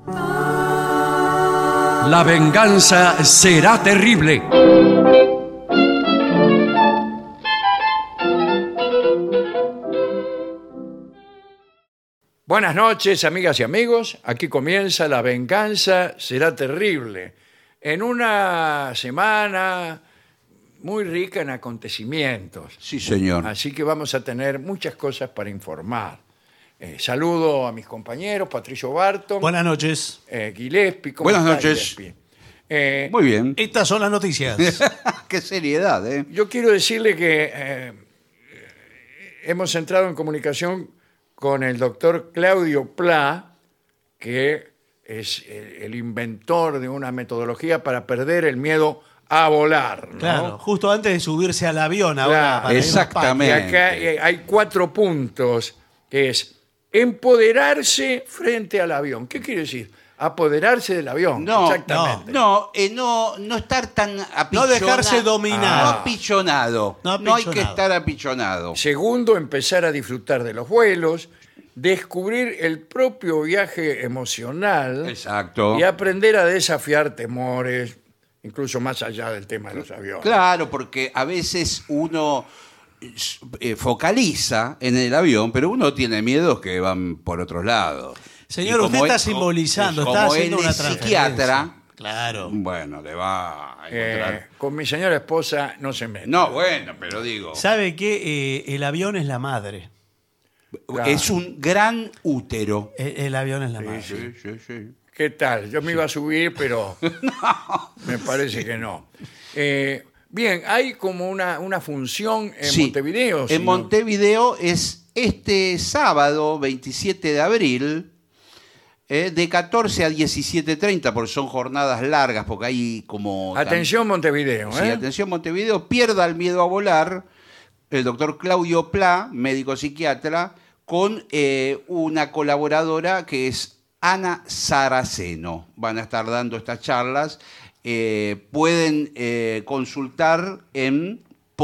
La venganza será terrible. Buenas noches, amigas y amigos. Aquí comienza La venganza será terrible. En una semana muy rica en acontecimientos. Sí, señor. Así que vamos a tener muchas cosas para informar. Saludo a mis compañeros, Patricio Barton. Buenas noches. Gillespie. ¿Cómo Buenas está, noches. Gillespie? Muy bien. Estas son las noticias. Qué seriedad, ¿eh? Yo quiero decirle que hemos entrado en comunicación con el doctor Claudio Pla, que es el inventor de una metodología para perder el miedo a volar, ¿no? Claro, justo antes de subirse al avión ahora. Claro, para ir a exactamente. Y acá hay 4 puntos, que es empoderarse frente al avión. ¿Qué quiere decir? Apoderarse del avión. No, exactamente. no estar tan apichonado. No dejarse dominar. No apichonado. No No hay que apichonado. estar apichonado. Segundo, empezar a disfrutar de los vuelos, descubrir el propio viaje emocional Exacto. y aprender a desafiar temores, incluso más allá del tema de los aviones. Claro, porque a veces uno focaliza en el avión, pero uno tiene miedos que van por otros lados. Señor, Y usted como está él- simbolizando, como está haciendo él una es transferencia. psiquiatra, Claro. bueno, le va a encontrar. Con mi señora esposa no se mete. No, bueno, pero digo, ¿Sabe qué? El avión es la madre. Claro. es un gran útero. El avión es la madre. Sí. ¿Qué tal? Yo me iba a subir, pero me parece que no. Bien, hay como una función en Sí. Montevideo. En si no- Montevideo es este sábado, 27 de abril, de 14 a 17:30, porque son jornadas largas, porque hay como... Atención Montevideo, Sí, atención Montevideo, pierda el miedo a volar, el doctor Claudio Pla, médico psiquiatra, con una colaboradora que es Ana Saraceno. Van a estar dando estas charlas. Pueden consultar en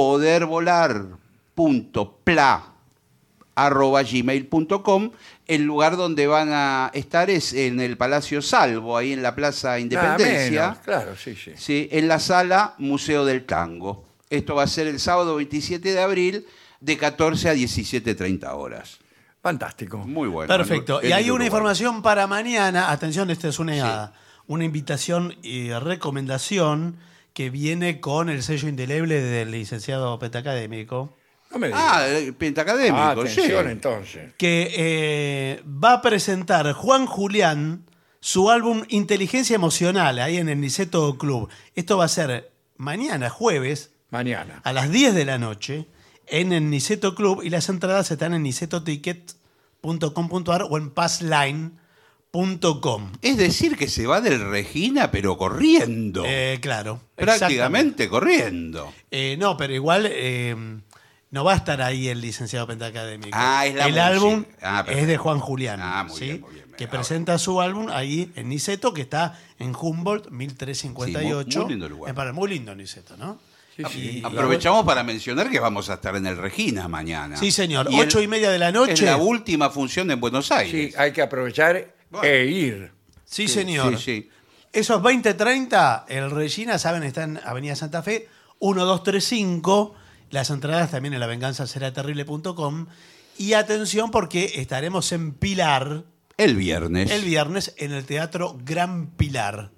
podervolar.pla@gmail.com. El lugar donde van a estar es en el Palacio Salvo, ahí en la Plaza Independencia. Nada menos, claro, sí. Sí, en la sala Museo del Tango. Esto va a ser el sábado 27 de abril de 14 a 17:30 horas. Fantástico. Muy bueno. Perfecto. El Y hay lindo una lugar. información para mañana. Atención, esta es una invitación y recomendación que viene con el sello indeleble del licenciado pentacadémico, No me digas. Pentacadémico, Atención sí. entonces. que va a presentar Juan Julián su álbum Inteligencia Emocional ahí en el Niceto Club. Esto va a ser mañana, jueves, Mañana. a las 10 de la noche en el Niceto Club, y las entradas están en nicetoticket.com.ar o en passline.com. Es decir, que se va del Regina, pero corriendo. Claro. Prácticamente corriendo. No, pero igual no va a estar ahí el licenciado pentacadémico. Ah, es la el música. álbum Ah, perfecto. es de Juan Julián. Ah, muy ¿sí? bien, muy bien. Que Ah, presenta su álbum ahí en Niceto, que está en Humboldt 1358. Sí, muy lindo lugar. Muy lindo Niceto, ¿no? Sí. Aprovechamos para mencionar que vamos a estar en el Regina mañana. Sí, señor. Y 8:30 de la noche. Es la última función en Buenos Sí, Aires. hay que aprovechar e ir. Sí, señor. Sí. Esos 20:30, el Regina, saben, está en Avenida Santa Fe, 1235. Las entradas también en lavenganzaseraterrible.com. Y atención, porque estaremos en Pilar El viernes. el viernes en el Teatro Gran Pilar.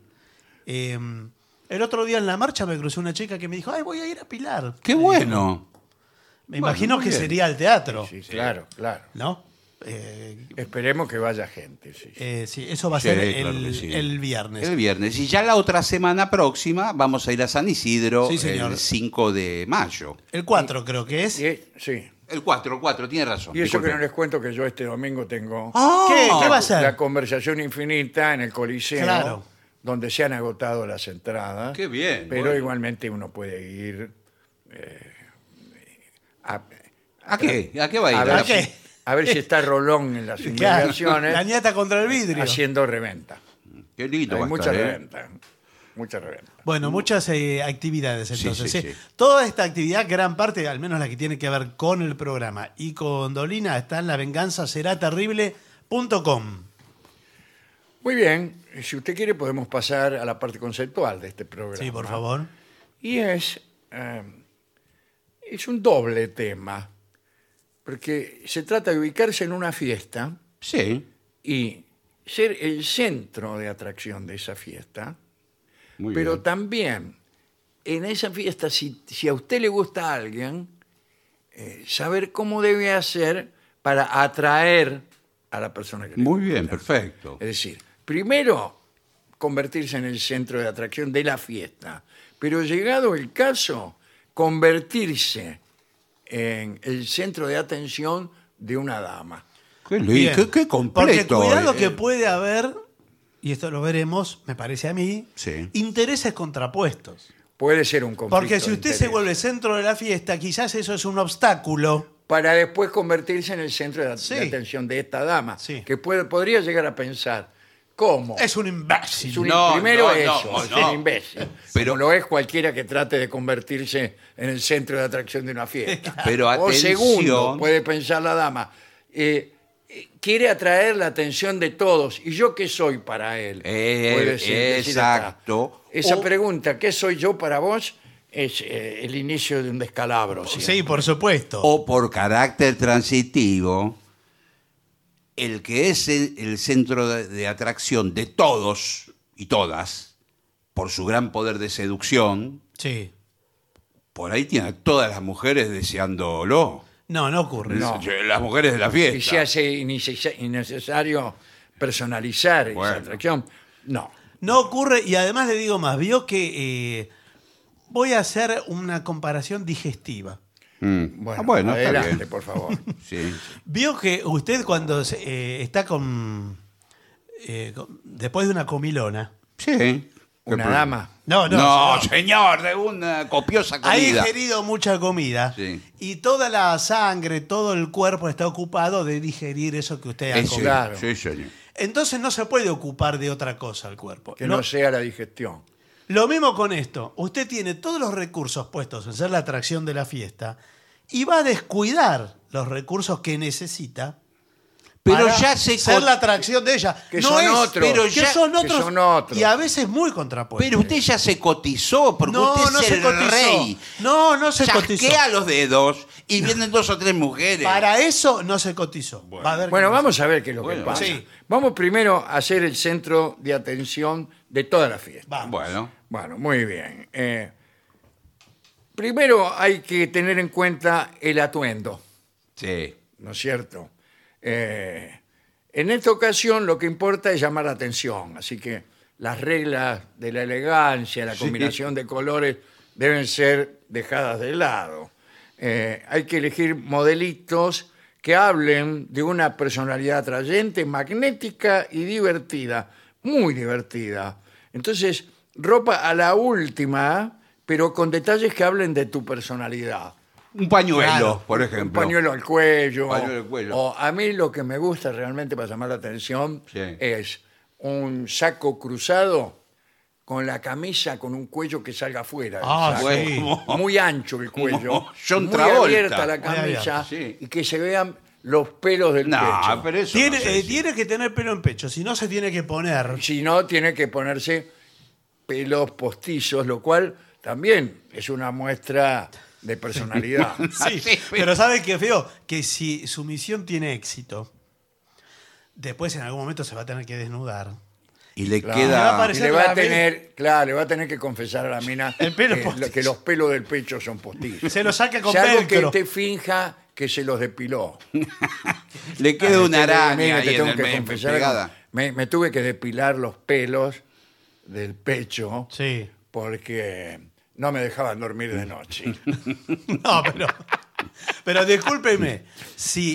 El otro día en la marcha me cruzó una chica que me dijo, ay, voy a ir a Pilar. Qué bueno. Me imagino muy que bien. sería el teatro, Sí, claro. ¿no? Esperemos que vaya gente. Sí. Sí, eso va a Sí, ser claro que sí. el viernes. El viernes. Y ya la otra semana próxima vamos a ir a San Isidro Sí, señor. el 5 de mayo. El 4 creo que es. Sí. El 4, tiene razón. Y eso disculpe. que no les cuento que yo este domingo tengo Ah, ¿Qué va a ser? la conversación infinita en el Coliseo, Claro. donde se han agotado las entradas. Qué bien, Pero bueno. igualmente uno puede ir ¿A qué? ¿A qué va a ir? a ver, ¿A qué? a ver si está Rolón en las Claro, inmediaciones la ñata contra el vidrio. haciendo reventa. Qué lindo va Hay a mucha estar, ¿eh? reventa. Mucha reventa. Bueno, muchas actividades entonces. sí, ¿sí? sí. Toda esta actividad, gran parte, al menos la que tiene que ver con el programa y con Dolina, está en lavenganzaseraterrible.com. Muy bien, si usted quiere podemos pasar a la parte conceptual de este programa. Sí, por favor. Y es un doble tema, porque se trata de ubicarse en una fiesta Sí, y ser el centro de atracción de esa fiesta, muy pero bien. también en esa fiesta, si a usted le gusta a alguien, saber cómo debe hacer para atraer a la persona que le Muy gusta. bien, perfecto. Es decir, primero convertirse en el centro de atracción de la fiesta, pero llegado el caso, convertirse en el centro de atención de una dama. Qué Bien. lindo, qué Porque completo. cuidado que puede haber, y esto lo veremos, me parece a mí, Sí. intereses contrapuestos. Puede ser un conflicto. Porque si de usted se interés. vuelve centro de la fiesta, quizás eso es un obstáculo. Para después convertirse en el centro de Sí. atención de esta dama, Sí. que podría llegar a pensar, ¿cómo? Es un imbécil. Es un- No, primero no, eso, no, es no. un imbécil. Pero- Como lo es cualquiera que trate de convertirse en el centro de atracción de una fiesta. Pero O atención. segundo, puede pensar la dama, quiere atraer la atención de todos. ¿Y yo qué soy para él? Puede decir exacto. esa O- pregunta, ¿qué soy yo para vos? Es el inicio de un descalabro. Sí, siempre. por supuesto. O por carácter transitivo, el que es el centro de atracción de todos y todas, por su gran poder de seducción, Sí. por ahí tiene a todas las mujeres deseándolo. No, no ocurre. No. Las mujeres de la fiesta. Y se hace innecesario personalizar esa Bueno. atracción. No. No ocurre, y además le digo más, vio que voy a hacer una comparación digestiva. Bueno, está adelante, bien. por favor. Sí. Vio que usted cuando está después de una comilona, Sí. Una dama. no, No, señor, de una copiosa ha comida. ingerido mucha comida Sí. y toda la sangre, todo el cuerpo está ocupado de digerir eso que usted ha Sí, comido. Claro. sí, señor. Entonces no se puede ocupar de otra cosa el cuerpo. Que no sea la digestión. Lo mismo con esto. Usted tiene todos los recursos puestos en ser la atracción de la fiesta y va a descuidar los recursos que necesita. Pero para ya se ser con- la atracción de ella. Que no son es, otros. pero Que ya son que otros, son otros. y a veces muy contrapuestos. Pero usted ya se cotizó, porque no, usted no es se el cotizó. rey. No se cotizó. Chasquea los dedos y vienen 2 o 3 mujeres. Para eso no se cotizó. Va a ver Bueno, qué vamos a ver qué es lo que Bueno, pasa. sí. Vamos primero a ser el centro de atención de toda la fiesta. Vamos. Bueno, Bueno, muy bien. Primero hay que tener en cuenta el atuendo, sí. ¿no es cierto? En esta ocasión lo que importa es llamar la atención, así que las reglas de la elegancia, la Sí. combinación de colores deben ser dejadas de lado. Hay que elegir modelitos que hablen de una personalidad atrayente, magnética y divertida, muy divertida. Entonces, ropa a la última, pero con detalles que hablen de tu personalidad. Un pañuelo, Claro. por Un ejemplo. pañuelo al cuello. Pañuelo al cuello. O a mí lo que me gusta realmente para llamar la atención Sí. es un saco cruzado con la camisa con un cuello que salga afuera. del Ah, saco. sí. Muy ancho el cuello. Como John muy Travolta. abierta la Muy camisa abierta, sí. y que se vean los pelos del No, pecho. pero eso Tiene, no sé si- tiene que tener pelo en pecho, si no se tiene que poner. Si no, tiene que ponerse pelos postizos, lo cual también es una muestra de personalidad. Sí, Sí, pero ¿sabe qué feo? Que si su misión tiene éxito, después en algún momento se va a tener que desnudar. Y le Claro. Le va a queda... aparecer- Y le va a la vez- tener, claro, le va a tener que confesar a la mina El pelo que, postizo. que los pelos del pecho son postizos. Se lo saca con Salvo que velcro. te finja que se los depiló. Le queda una Este, araña mira, ahí te en tengo el que medio, confesar pegada. algo. Me tuve que depilar los pelos del pecho Sí. porque no me dejaban dormir de noche. No, pero discúlpeme. Si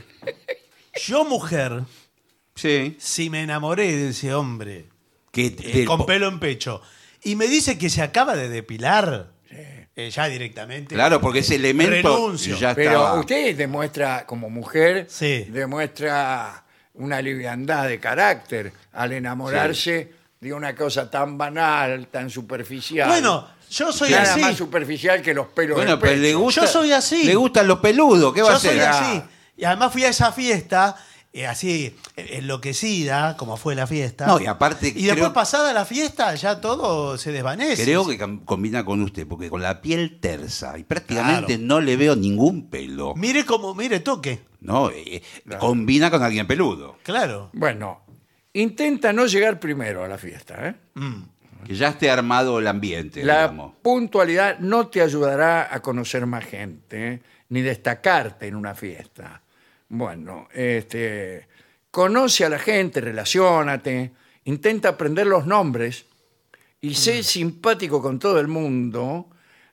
yo, mujer, Sí. si me enamoré de ese hombre Que con pelo en pecho y me dice que se acaba de depilar, ya directamente. Claro, porque ese elemento renuncio. ya Pero estaba... usted demuestra, como mujer, Sí. demuestra una liviandad de carácter al enamorarse de una cosa tan banal, tan superficial. Bueno, yo soy Nada así. más superficial que los pelos Bueno, del pero pecho. le gusta... Yo soy así. Le gustan los peludos, ¿qué va a Yo hacer? soy así. Y además fui a esa fiesta así enloquecida, como fue la fiesta. No, y aparte Y después, creo- pasada la fiesta, ya todo se desvanece. Creo que combina con usted, porque con la piel tersa y prácticamente Claro. no le veo ningún pelo. Mire, toque. No, combina con alguien peludo. Claro. Bueno, intenta no llegar primero a la fiesta. ¿eh? Que ya esté armado el ambiente, La digamos. puntualidad no te ayudará a conocer más gente, ni destacarte en una fiesta. Bueno, conoce a la gente, relaciónate, intenta aprender los nombres y sé simpático con todo el mundo.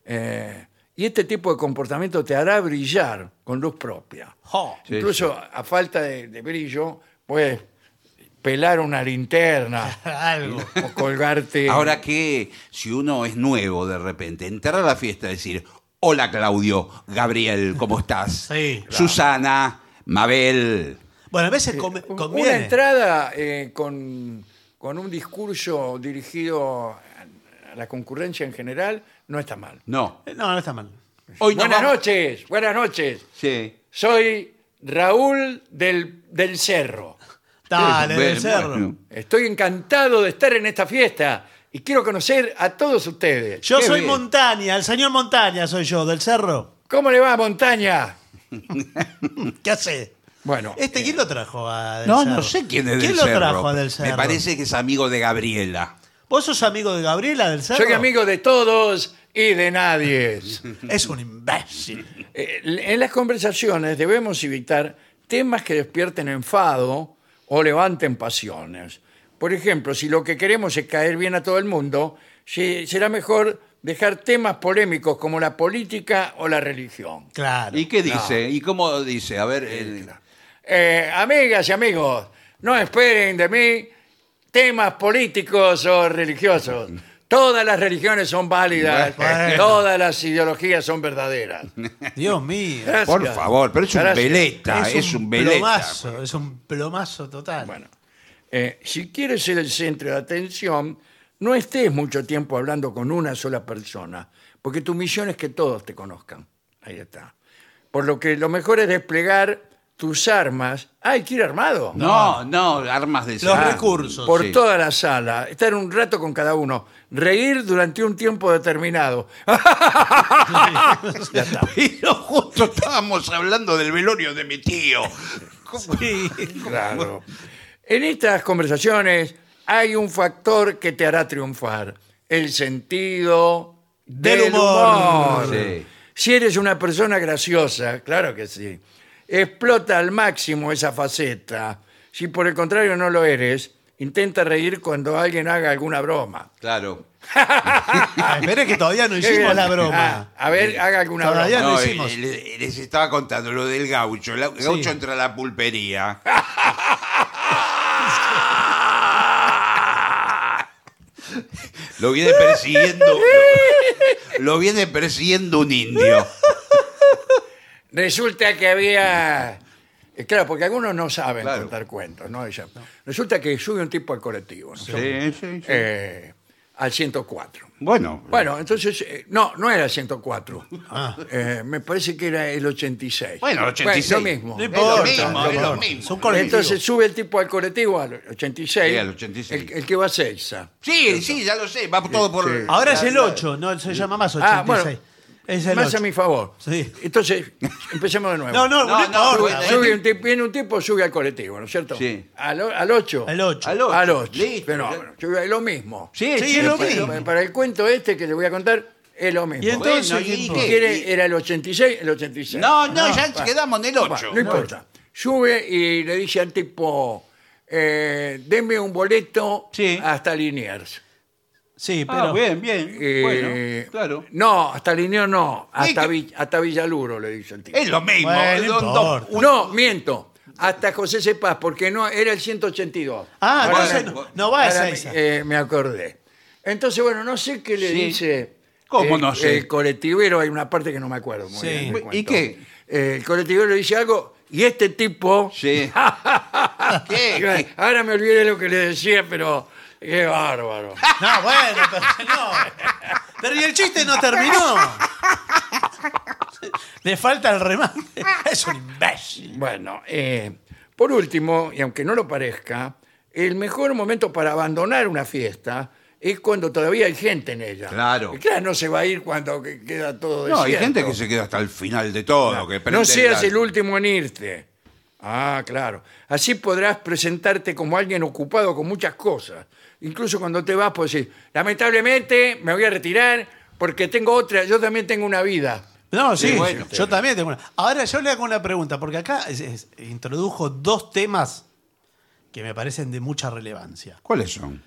Y este tipo de comportamiento te hará brillar con luz propia. Jo. Sí, Incluso a falta de brillo, puedes pelar una linterna Algo. o colgarte. Ahora que si uno es nuevo de repente, entrar a la fiesta y decir, hola Claudio, Gabriel, ¿cómo estás? Sí, claro. Susana, Mabel. Bueno, a veces Una conviene. entrada con un discurso dirigido a la concurrencia en general no está mal. No. No está mal. Hoy no Buenas vamos- noches, buenas noches. Sí. Soy Raúl del Cerro. Dale, Bueno, del cerro. bueno. Estoy encantado de estar en esta fiesta y quiero conocer a todos ustedes. Yo Qué soy bien. Montaña, el señor Montaña soy yo, del cerro. ¿Cómo le va, Montaña? ¿Qué hace? Bueno, ¿Quién lo trajo a Del No, Cerro? no sé quién es ¿Quién del lo Cerro. trajo a Del Cerro? Me parece que es amigo de Gabriela. ¿Vos sos amigo de Gabriela del Cerro? soy amigo de todos y de nadie. Es un imbécil. En las conversaciones debemos evitar temas que despierten enfado o levanten pasiones. Por ejemplo, si lo que queremos es caer bien a todo el mundo, será mejor dejar temas polémicos como la política o la religión. Claro. ¿Y qué dice? ¿Y cómo dice? A ver. Amigas y amigos, no esperen de mí temas políticos o religiosos. Todas las religiones son válidas, Bueno. todas las ideologías son verdaderas. Dios mío. Gracias. Por favor, pero es un Gracias. veleta, es un veleta. plomazo, es un plomazo total. Bueno, si quieres ser el centro de atención, no estés mucho tiempo hablando con una sola persona, porque tu misión es que todos te conozcan. Ahí está. Por lo que lo mejor es desplegar tus armas. ¡Ay, quiere armado! No, armas de Los sal. recursos. Por Sí. toda la sala, estar un rato con cada uno, reír durante un tiempo determinado. Ya está. Pero justo estábamos hablando del velorio de mi tío. Sí. Claro. En estas conversaciones hay un factor que te hará triunfar: el sentido Del del humor. humor. Sí. Si eres una persona graciosa, claro que sí, explota al máximo esa faceta. Si por el contrario no lo eres, intenta reír cuando alguien haga alguna broma. Claro. Espere que todavía no hicimos la broma. A ver, haga alguna Todavía broma. no No, hicimos. les estaba contando lo del gaucho. El gaucho Sí. entra a la pulpería. Lo viene persiguiendo. Lo viene persiguiendo un indio. Resulta que había... Claro, porque algunos no saben Claro. contar cuentos, ¿no? Resulta que sube un tipo al colectivo, ¿no? Sí. Al 104. Bueno. Bueno, entonces, no era el 104. Me parece que era el 86. Bueno, el 86. Lo mismo. No importa, lo mismo, no es lo importa. mismo. Son colectivos. Entonces sube el tipo al colectivo al 86. Sí, al 86. El que va a Seiza. Sí, ya lo sé. Va todo por. Sí. Ahora es el 8, no se llama más 86. Ah, bueno, es el más 8. a mi favor. Sí. Entonces, empecemos de nuevo. No, No, importa. bueno, Viene un tipo, sube al colectivo, ¿no es cierto? Sí. Al 8. El 8. Al ocho. Al 8. Listo. Fenómeno. Sube lo mismo. Sí, Sí, es lo Para- mismo. Para el cuento este que le voy a contar, es lo mismo. Y entonces, Bueno, ¿qué ¿y importa? qué? ¿Quiere? Era el 86, el 86. No, ya va. quedamos en el 8. No importa. Sube y le dice al tipo, deme un boleto Sí. hasta Liniers. Sí, pero. bien. Eh, Bueno, claro. No, hasta Liniers no, hasta, ¿Y hasta Villaluro, le dice el tipo. Es lo mismo. Bueno, no importa. No, miento. Hasta José Cepaz, porque no era el 182. Ah, Ahora- entonces no va a ahora esa. me acordé. Entonces, bueno, no sé qué le Sí. dice. ¿Cómo no sé? El colectivero, hay una parte que no me acuerdo muy Sí. bien. del ¿Y cuento. qué? El colectivero le dice algo y este tipo. Sí. ¿Qué? Ahora me olvidé lo que le decía, pero qué bárbaro. No, bueno, pero no. Pero y el chiste no terminó. Le falta el remate. Es un imbécil. Bueno, Por último, y aunque no lo parezca, el mejor momento para abandonar una fiesta es cuando todavía hay gente en ella. Claro. Y claro, no se va a ir cuando queda todo No, hay desierto. gente que se queda hasta el final de todo. Que No prende seas la- el último en irte. Ah, claro. Así podrás presentarte como alguien ocupado con muchas cosas. Incluso cuando te vas, puedes decir, lamentablemente me voy a retirar porque tengo otra, yo también tengo una vida. No, sí, Sí, bueno. yo también tengo una. Ahora yo le hago una pregunta, porque acá introdujo dos temas que me parecen de mucha relevancia. ¿Cuáles son?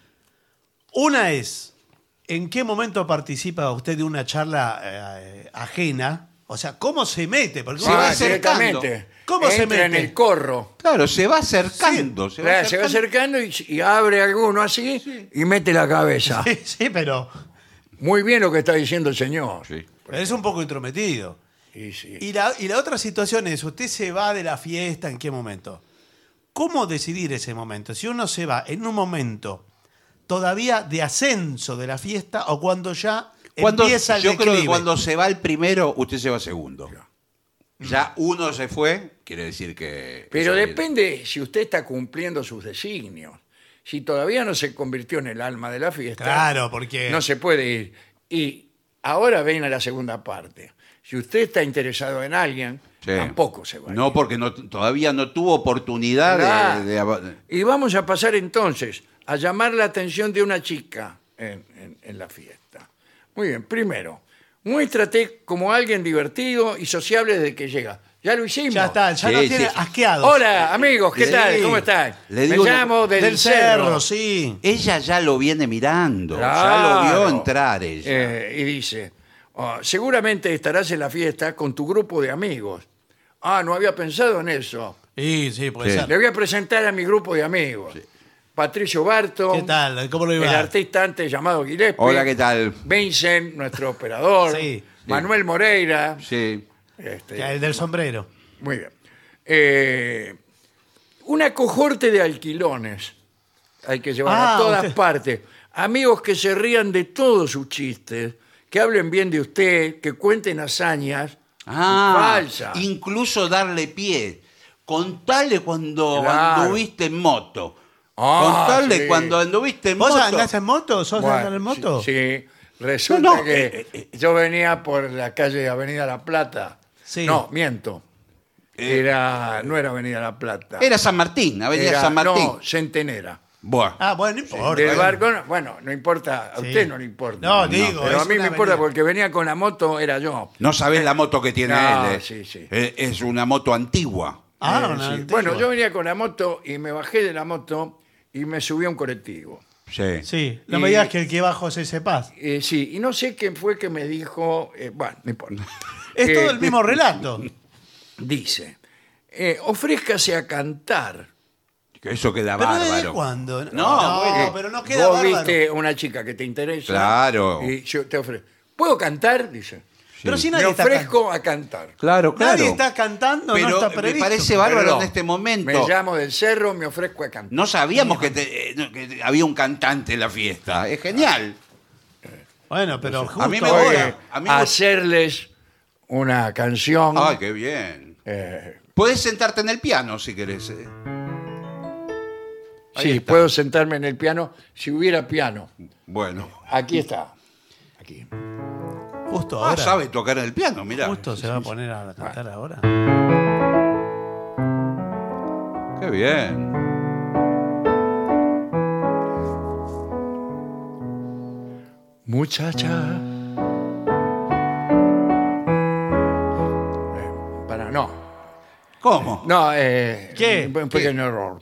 Una es, ¿en qué momento participa usted de una charla ajena? O sea, ¿cómo se mete? Porque Se va uno- acercando. directamente. ¿Cómo se Entra en mete? el corro. Claro, se va acercando. Claro, se va acercando y abre alguno así y mete la cabeza. Sí, sí, pero Muy bien lo que está diciendo el señor. Sí. es un poco intrometido. Y sí. Y la otra situación es, usted se va de la fiesta, ¿en qué momento? ¿Cómo decidir ese momento? Si uno se va en un momento todavía de ascenso de la fiesta o cuando ya empieza el yo creo que declive. cuando se va el primero, usted se va segundo. Ya uno se fue, quiere decir que... Pero eso viene. depende si usted está cumpliendo sus designios. Si todavía no se convirtió en el alma de la fiesta, Claro, porque... no se puede ir. Y ahora viene la segunda parte. Si usted está interesado en alguien, Sí. tampoco se va a ir. No, porque todavía no tuvo oportunidad Claro. de- Y vamos a pasar entonces a llamar la atención de una chica en la fiesta. Muy bien, primero, muéstrate como alguien divertido y sociable desde que llega. Ya lo hicimos. Ya está, ya Sí, no tiene sí. asqueado. Hola, amigos, ¿qué Sí. tal? ¿Cómo están? Le Me digo una- llamo Del cerro, sí. Ella ya lo viene mirando, ya Claro. lo vio entrar ella. Y dice, "Oh, seguramente estarás en la fiesta con tu grupo de amigos. Ah, no había pensado en eso. Sí, sí, puede Sí. ser. Le voy a presentar a mi grupo de amigos. Patricio Barton, ¿Qué tal? ¿Cómo lo el iba? artista antes llamado Gillespie. Hola, ¿qué tal? Vincent, nuestro operador. Sí. Manuel Moreira. Sí. este, El del sombrero. muy bien. Una cohorte de alquilones hay que llevar a todas usted- partes. Amigos que se rían de todos sus chistes, que hablen bien de usted, que cuenten hazañas falsas. Incluso darle pie. Contale cuando Claro. anduviste en moto. Ah, Contale sí. cuando anduviste en ¿Vos moto. andás en moto? ¿Sos de Bueno, andar en moto? Sí, sí. Resulta No, no, que yo venía por la calle Avenida La Plata. Sí. No, miento. No era Avenida La Plata. Era San Martín, Avenida Era- San Martín. No, Centenera. Bueno. Ah, bueno, no importa. Del barco, bueno, no importa, a Sí. usted no le importa. No, digo, pero a es mí me una importa avenida. porque venía con la moto, era yo. No sabés la moto que tiene No, él. sí, sí. Es una moto antigua. Ah, Eh, una sí. antigua. Bueno, yo venía con la moto y me bajé de la moto y me subí a un colectivo. Sí. Sí, no Y- me digas que el que va José Cepaz. Sí, y no sé quién fue que me dijo, bueno, no importa. Es Eh, todo el mismo relato. Dice, ofrézcase a cantar. Que eso queda ¿Pero desde bárbaro. cuándo? No, bueno, pero no queda Vos bárbaro. viste una chica que te interesa. Claro. Y yo te ofrezco. ¿Puedo cantar? Dice. Pero si Me nadie está, ofrezco a cantar. Claro, claro. nadie está cantando, Pero no está me previsto. parece bárbaro Perdón, en este momento. Me llamo del cerro, me ofrezco a cantar. No sabíamos que había un cantante en la fiesta. Es genial. Bueno, pero justo A mí me ahora- gusta. A mí me- hacerles una canción. Ay, qué bien. eh, Puedes sentarte en el piano si querés. Ahí sí, está. puedo sentarme en el piano si hubiera piano. Bueno. Aquí está. Aquí. Justo Ah, ahora. sabe tocar el piano, mirá. Justo se va a poner a cantar ahora. Qué bien. Muchacha. No. ¿Cómo? No, ¿Qué? Un pequeño error.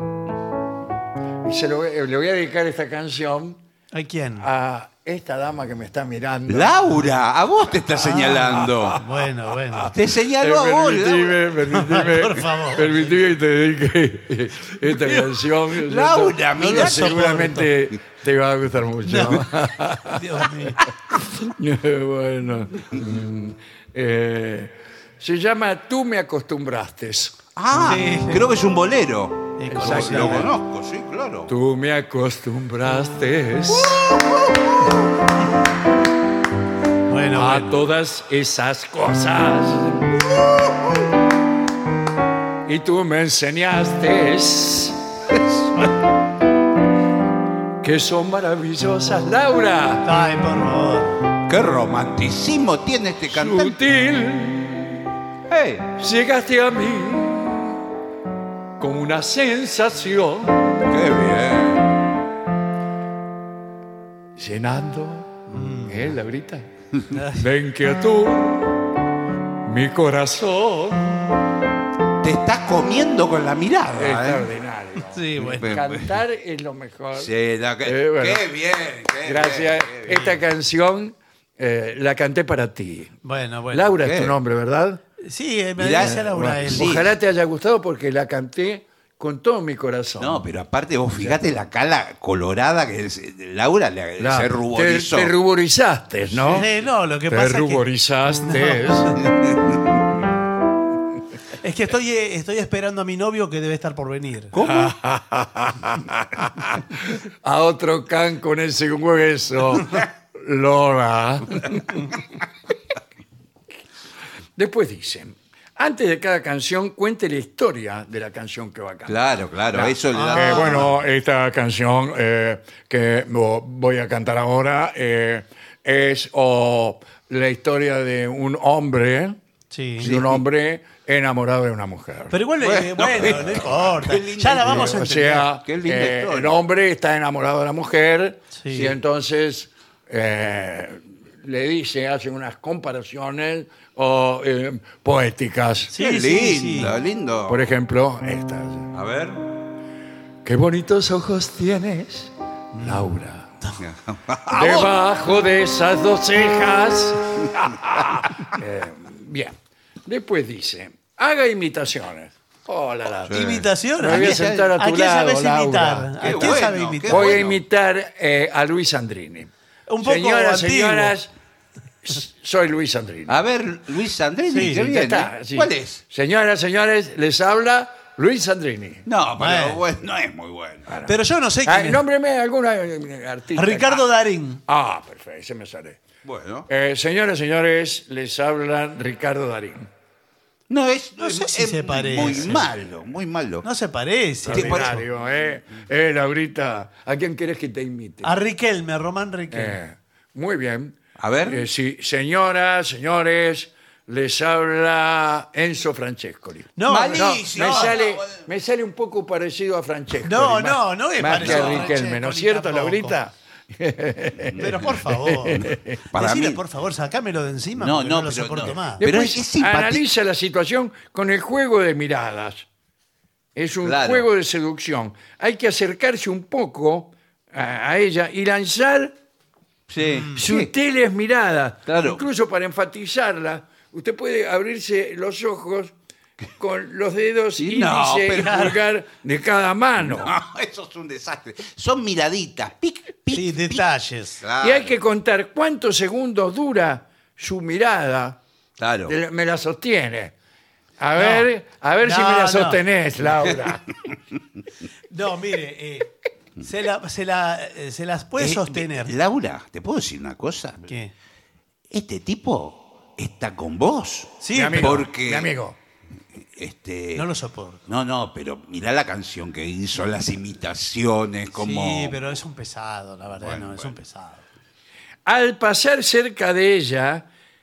Y le voy a dedicar esta canción ¿A quién? a esta dama que me está mirando. Laura, a vos te está señalando. Bueno, bueno. Te señaló a vos, Laura. Permitime, Por favor. permitime que te dedique esta canción. Laura, No, mira, seguramente te va a gustar mucho. Dios mío. Bueno. Se llama Tú me acostumbraste. Ah, Sí. creo que es un bolero. Sí, Exacto. Lo conozco, sí, claro. Tú me acostumbraste Bueno, a bueno. todas esas cosas. y tú me enseñaste que son maravillosas, Laura. Ay, por favor. ¡Qué romanticismo tiene este cantante! Sutil, ¡Ey! llegaste a mí como una sensación, ¡Qué bien! llenando, Laurita, de inquietud mi corazón. Te estás comiendo con la mirada, ¿eh? Extraordinario. Sí, bueno. Cantar es lo mejor. Sí, Bueno, qué bien. Qué gracias. bien, qué bien. Esta canción la canté para ti. Bueno, bueno. Laura es ¿Qué? tu nombre, ¿verdad? Sí, me Mirá, dice Laura. él. sí. Ojalá te haya gustado porque la canté con todo mi corazón. No, pero aparte vos fíjate la cara colorada que Laura Claro, se ruborizó. Te ruborizaste, ¿no? No, lo que Te pasa ruborizaste. es que estoy esperando a mi novio que debe estar por venir. ¿Cómo? A otro can con ese hueso, Laura. Después dicen, antes de cada canción, cuente la historia de la canción que va a cantar. Claro, eso le da... Bueno, esta canción que voy a cantar ahora es la historia de un hombre, Sí. de un hombre enamorado de una mujer. Pero igual, bueno, no importa. qué linda Ya la vamos a O entender. sea, Qué linda historia. el hombre está enamorado de la mujer Sí. y entonces le dice, hace unas comparaciones poéticas. Sí, Qué sí, lindo, sí. lindo. Por ejemplo, esta. A ver. Qué bonitos ojos tienes, Laura. Debajo de esas dos cejas. Bien. Después dice, haga imitaciones. Hola, Sí. ¿Imitación? Me voy a sentar a tu quién lado, sabes Laura. imitar? ¿A Qué quién bueno, sabe qué imitar? Voy a bueno. imitar a Luis Sandrini. Un poco Señoras, antiguo. señoras, soy Luis Sandrini. A ver, Luis Sandrini, Sí, qué Ya bien. está, ¿eh? sí. ¿Cuál es? Señoras, señores, les habla Luis Sandrini. No, pero Bueno. bueno, no es muy bueno. Pero yo no sé quién es. Nómbreme alguna artista. Ricardo Darín. Ah, perfecto, se me sale. Bueno. Señoras, señores, les habla Ricardo Darín. No, es, No sé si es se parece. muy malo, muy malo. No se parece. Sí, por eso. Extraordinario, Laurita, ¿a quién querés que te imite? A Riquelme, a Román Riquelme. Muy bien. A ver. Sí, señoras, señores, les habla Enzo Francescoli. No, Malísimo. Me sale un poco parecido a Francescoli. No, más- no es más que parecido a a Riquelme, ¿no es Francescoli cierto, tampoco. Laurita? Pero por favor. Para Decile, mí- por favor, sacámelo de encima No, porque no, no lo pero soporto no. más. Pero Después es simpático. analiza la situación con el juego de miradas. Es un Claro. juego de seducción. Hay que acercarse un poco a ella y lanzar Sí. sutiles miradas. Claro. Incluso para enfatizarla, usted puede abrirse los ojos con los dedos Sí, no, índice y pero- pulgar de cada mano. No, eso es un desastre. Son miraditas. Pic, pic, Sí, pic. detalles. Claro, Y hay que contar cuántos segundos dura su mirada. claro. Me la sostiene. A ver si No, me la no. sostenés, Laura. No, mire, se las puede sostener. Laura, ¿te puedo decir una cosa? ¿Qué? Este tipo está con vos. Sí, mi amigo, porque- mi amigo. no lo soporto. No, pero mirá la canción que hizo, las imitaciones, como... Sí, pero es un pesado, la verdad, Bueno, no, es bueno. un pesado. Al pasar cerca de ella,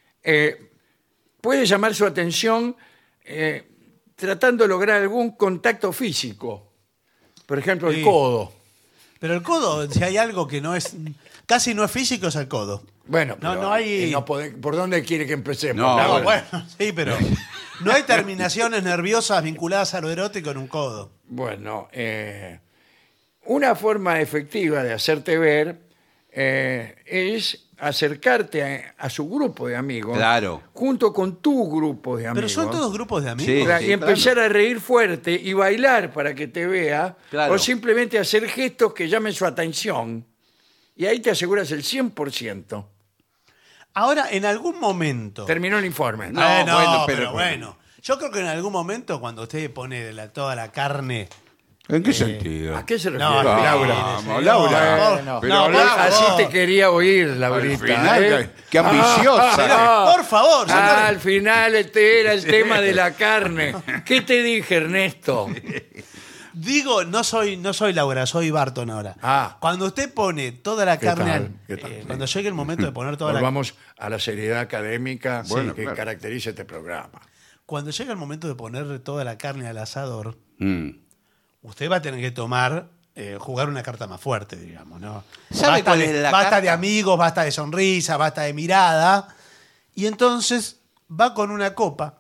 puede llamar su atención tratando de lograr algún contacto físico. Por ejemplo, el Sí. codo. Pero el codo, si hay algo que no es, casi no es físico, es el codo. Bueno, No, pero, no hay- ¿por dónde quiere que empecemos? No, Laura? No, bueno, sí, pero no hay terminaciones nerviosas vinculadas a lo erótico en un codo. Bueno, una forma efectiva de hacerte ver es acercarte a su grupo de amigos. Claro. Junto con tu grupo de Pero amigos. son todos grupos de amigos. Sí. Y empezar a reír fuerte y bailar para que te vea. Claro. O simplemente hacer gestos que llamen su atención. Y ahí te aseguras el 100%. Ahora, en algún momento. Terminó el informe. No, Bueno, bueno, pero pero bueno. Yo creo que en algún momento, cuando usted pone toda la carne ¿En qué sentido? ¿A qué se refiere, No, Laura? Vamos, Laura. Bueno, Pero no, Laura, por así favor. te quería oír, al Laurita. final, qué ambiciosa. Por favor, señores. Al final este era el tema de la carne. ¿Qué te dije, Ernesto? Digo, no soy Laura, soy Barton ahora. Ah. Cuando usted pone toda la ¿Qué carne, tal? ¿Qué tal? cuando llegue el momento de poner toda la Volvamos a la seriedad académica Bueno, que claro. caracteriza este programa. cuando llega el momento de poner toda la carne al asador, Mm. usted va a tener que jugar una carta más fuerte, digamos, ¿no? ¿Sabe Basta cuál de, es la basta carta? de amigos, basta de sonrisa, basta de mirada. Y entonces va con una copa,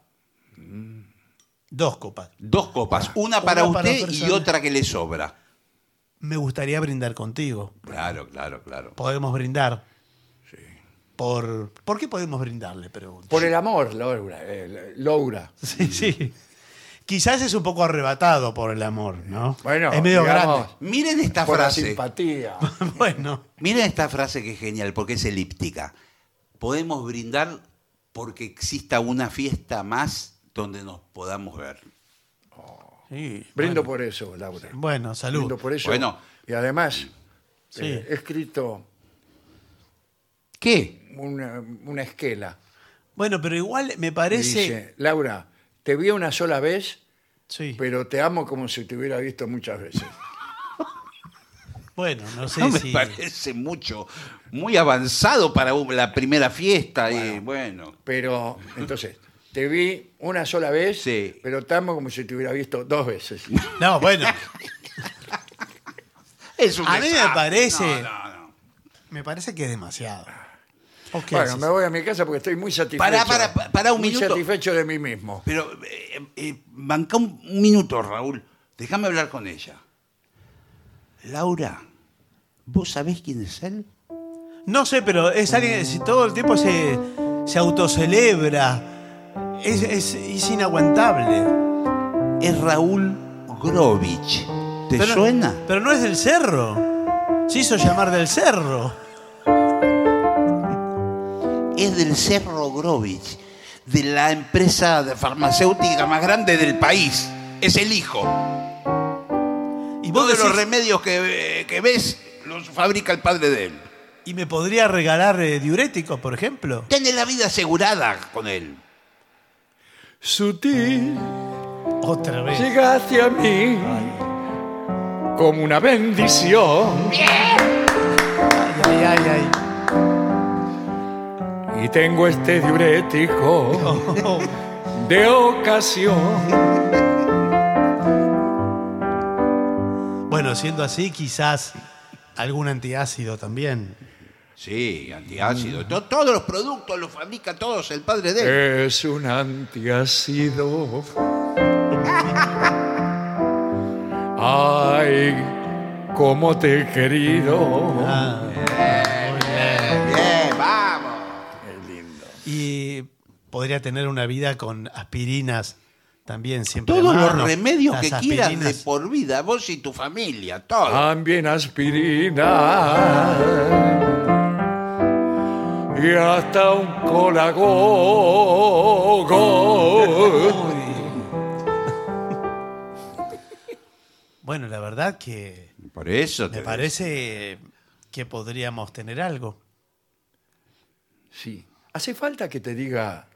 2 copas. 2 copas, una para Una para usted y persona. otra que le sobra. Me gustaría brindar contigo. Claro, claro, claro. Podemos brindar. ¿Por qué podemos brindarle? Pregunto. Por el amor, Laura. Laura. Sí, sí. Quizás es un poco arrebatado por el amor, ¿no? Bueno, es medio digamos, Miren esta por la frase. simpatía. grande. Bueno, Miren esta frase que es genial porque es elíptica. Podemos brindar porque exista una fiesta más donde nos podamos ver. sí, Brindo por eso, Laura. bueno, salud. Brindo por eso. Bueno. Y además, Sí. he escrito ¿Qué? una esquela. Bueno, pero igual me Y parece. dice, Laura, te vi una sola vez, Sí. pero te amo como si te hubiera visto muchas veces. Bueno, no sé No me si. parece mucho, muy avanzado para la primera fiesta. Y bueno. Pero, entonces, te vi una sola vez, Sí. pero te amo como si te hubiera visto 2 veces. No, bueno. Es un A mí me desastre. parece- No. Me parece que es demasiado. ¿O qué Bueno, haces? me voy a mi casa porque estoy muy satisfecho. Pará un muy minuto. satisfecho de mí mismo. Pero banca un minuto, Raúl. Déjame hablar con ella. Laura, ¿vos sabés quién es él? No sé, pero es alguien. Si todo el tiempo se autocelebra. Es inaguantable. Es Raúl Grovich. ¿Te Pero- suena? Pero no es del cerro. Se hizo llamar del cerro. Es del Cerro Grovich, de la empresa farmacéutica más grande del país. Es el hijo. Y vos Todos los decís, remedios que ves los fabrica el padre de él. ¿y me podría regalar diuréticos, por ejemplo? Tiene la vida asegurada con él. Sutil, Otra vez. llegaste a mí como una bendición. Ay, ay, ay. Y tengo este diurético Oh, de ocasión. Bueno, siendo así, quizás algún antiácido también. Sí, antiácido. Todos los productos los fabrica todos el padre de él. Es un antiácido. Ay, cómo te he querido. Ah, Bien, vamos. Qué lindo. y podría tener una vida con aspirinas también siempre. a Todos los mano. remedios Las que quieras de aspirinas. por vida, vos y tu familia, todo. También aspirina. Y hasta un colagogo. Uy. Bueno, la verdad que Por eso me parece que podríamos tener algo. Sí. ¿Hace falta que te diga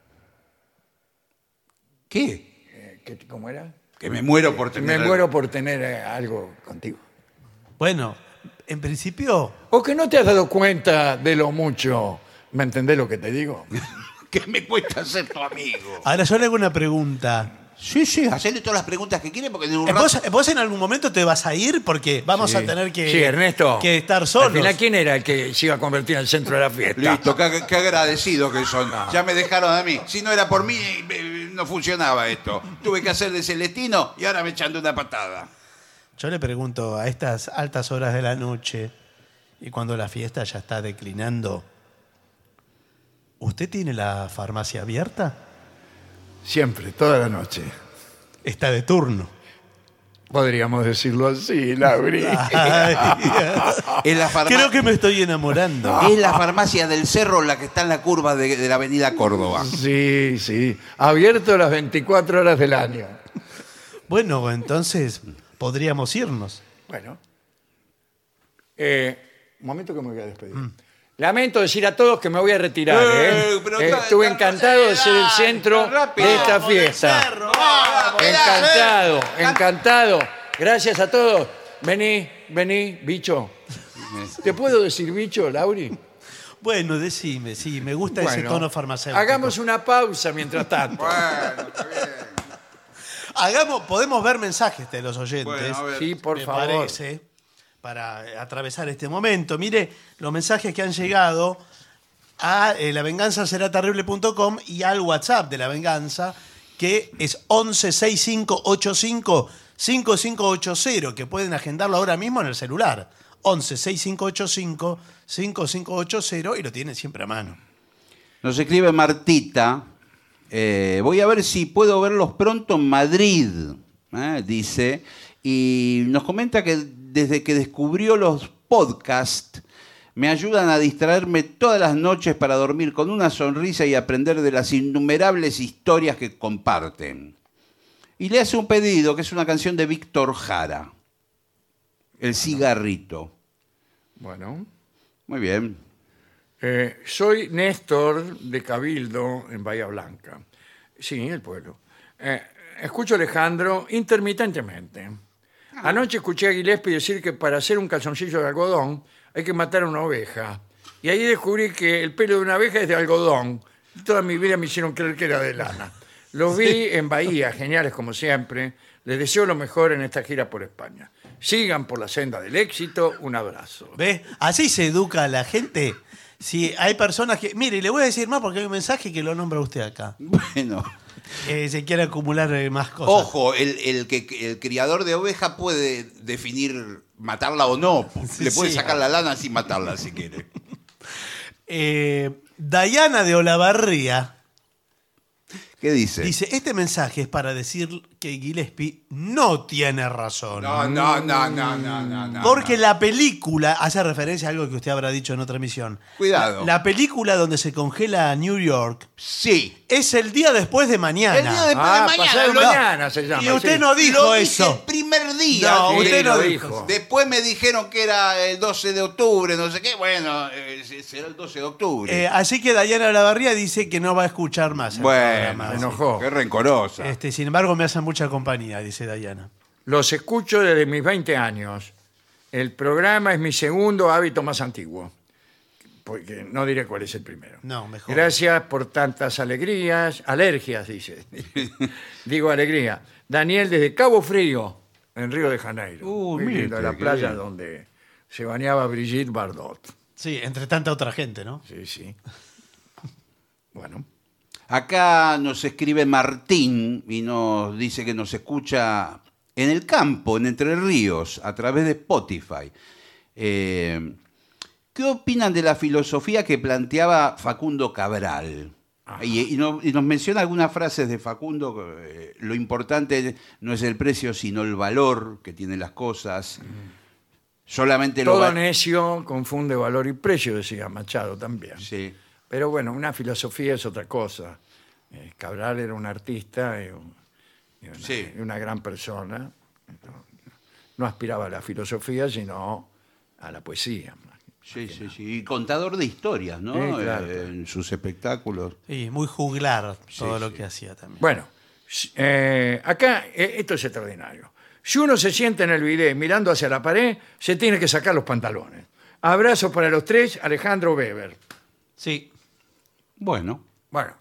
¿Qué? cómo era? Que me muero por tener. Me algo. muero por tener algo contigo. Bueno, en principio, O que no te has dado cuenta de lo mucho. ¿Me entendés lo que te digo? Que me cuesta ser tu amigo. ahora yo le hago una pregunta. Sí, hacerle todas las preguntas que quiere porque en un rato. ¿Vos en algún momento te vas a ir? Porque vamos Sí. a tener que, Sí, Ernesto. que estar solos. Al final, ¿quién era el que se iba a convertir en el centro de la fiesta? Listo, qué agradecidos que son. Ya me dejaron a mí. Si no era por mí, no funcionaba esto. Tuve que hacer de Celestino y ahora me echan de una patada. Yo le pregunto a estas altas horas de la noche y cuando la fiesta ya está declinando, ¿usted tiene la farmacia abierta? Siempre, toda la noche. Está de turno. Podríamos decirlo así, Lauri. Ay, Es la, creo que me estoy enamorando. es la farmacia del Cerro la que está en la curva de la avenida Córdoba. Sí. Abierto las 24 horas del año. Bueno, entonces podríamos irnos. Bueno. Un momento que me voy a despedir. Lamento decir a todos que me voy a retirar. pero Estuve encantado de ser el centro rápido. de esta Vamos, fiesta. Becerro, vamos. Encantado. Gracias a todos. Vení, bicho. ¿Te puedo decir bicho, Lauri? Bueno, decime, sí, me gusta ese Bueno, tono farmacéutico. hagamos una pausa mientras tanto. Bueno, está bien. Podemos ver mensajes de los oyentes. Bueno, a ver. Sí, por me favor. parece, para atravesar este momento. Mire los mensajes que han llegado a lavenganzaseraterrible.com y al WhatsApp de La Venganza, que es 1165855580, que pueden agendarlo ahora mismo en el celular. 1165855580 y lo tienen siempre a mano. Nos escribe Martita. Voy a ver si puedo verlos pronto en Madrid, dice. Y nos comenta que desde que descubrió los podcasts, me ayudan a distraerme todas las noches para dormir con una sonrisa y aprender de las innumerables historias que comparten. Y le hace un pedido, que es una canción de Víctor Jara, El cigarrito. Bueno. Muy bien. Soy Néstor de Cabildo, en Bahía Blanca. Sí, el pueblo. Escucho a Alejandro intermitentemente. Anoche escuché a Gillespie decir que para hacer un calzoncillo de algodón hay que matar a una oveja. Y ahí descubrí que el pelo de una abeja es de algodón. Y toda mi vida me hicieron creer que era de lana. Los vi en Bahía, geniales como siempre. Les deseo lo mejor en esta gira por España. Sigan por la senda del éxito. Un abrazo. ¿Ves? Así se educa a la gente. Si hay personas que... Mire, le voy a decir más porque hay un mensaje que lo nombra usted acá. Bueno. Se quiere acumular más cosas. Ojo, el criador de oveja puede definir matarla o no. Le puede Sí. sacar la lana sin matarla si quiere. Dayana de Olavarría ¿Qué dice? dice, este mensaje es para decir que Gillespie no tiene razón. No. Porque la película hace referencia a algo que usted habrá dicho en otra emisión. Cuidado. La película donde se congela New York Sí. es el día después de mañana. El día después de mañana. pasado No. mañana se llama. Y usted sí. no dijo Lo dije eso. el primer día. No, Sí, usted no lo dijo. Después me dijeron que era el 12 de octubre, no sé qué. Bueno, será el 12 de octubre. Así que Dayana de Olavarría dice que no va a escuchar más. el Bueno, programa. me enojó. Qué rencorosa. Sin embargo, me hacen mucha compañía, dice Dayana. Los escucho desde mis 20 años. El programa es mi segundo hábito más antiguo. Porque no diré cuál es el primero. No, mejor. Gracias por tantas alergias, dice. Digo alegría. Daniel desde Cabo Frío, en Río de Janeiro. Muy mire lindo, usted, la qué playa bien. donde se bañaba Brigitte Bardot. Sí, entre tanta otra gente, ¿no? Sí. Bueno. Acá nos escribe Martín y nos dice que nos escucha en el campo, en Entre Ríos, a través de Spotify. ¿Qué opinan de la filosofía que planteaba Facundo Cabral? Y nos menciona algunas frases de Facundo. Lo importante no es el precio, sino el valor que tienen las cosas. Solamente lo Todo necio confunde valor y precio, decía Machado también. Sí. Pero bueno, una filosofía es otra cosa. Cabral era un artista y Sí. una gran persona. No aspiraba a la filosofía, sino a la poesía. Sí. Y contador de historias, ¿no? Sí, claro. En sus espectáculos. Sí, muy juglar todo lo sí. que hacía también. Bueno, acá esto es extraordinario. Si uno se sienta en el video mirando hacia la pared, se tiene que sacar los pantalones. Abrazo para los tres, Alejandro Weber. Sí. Bueno. Bueno,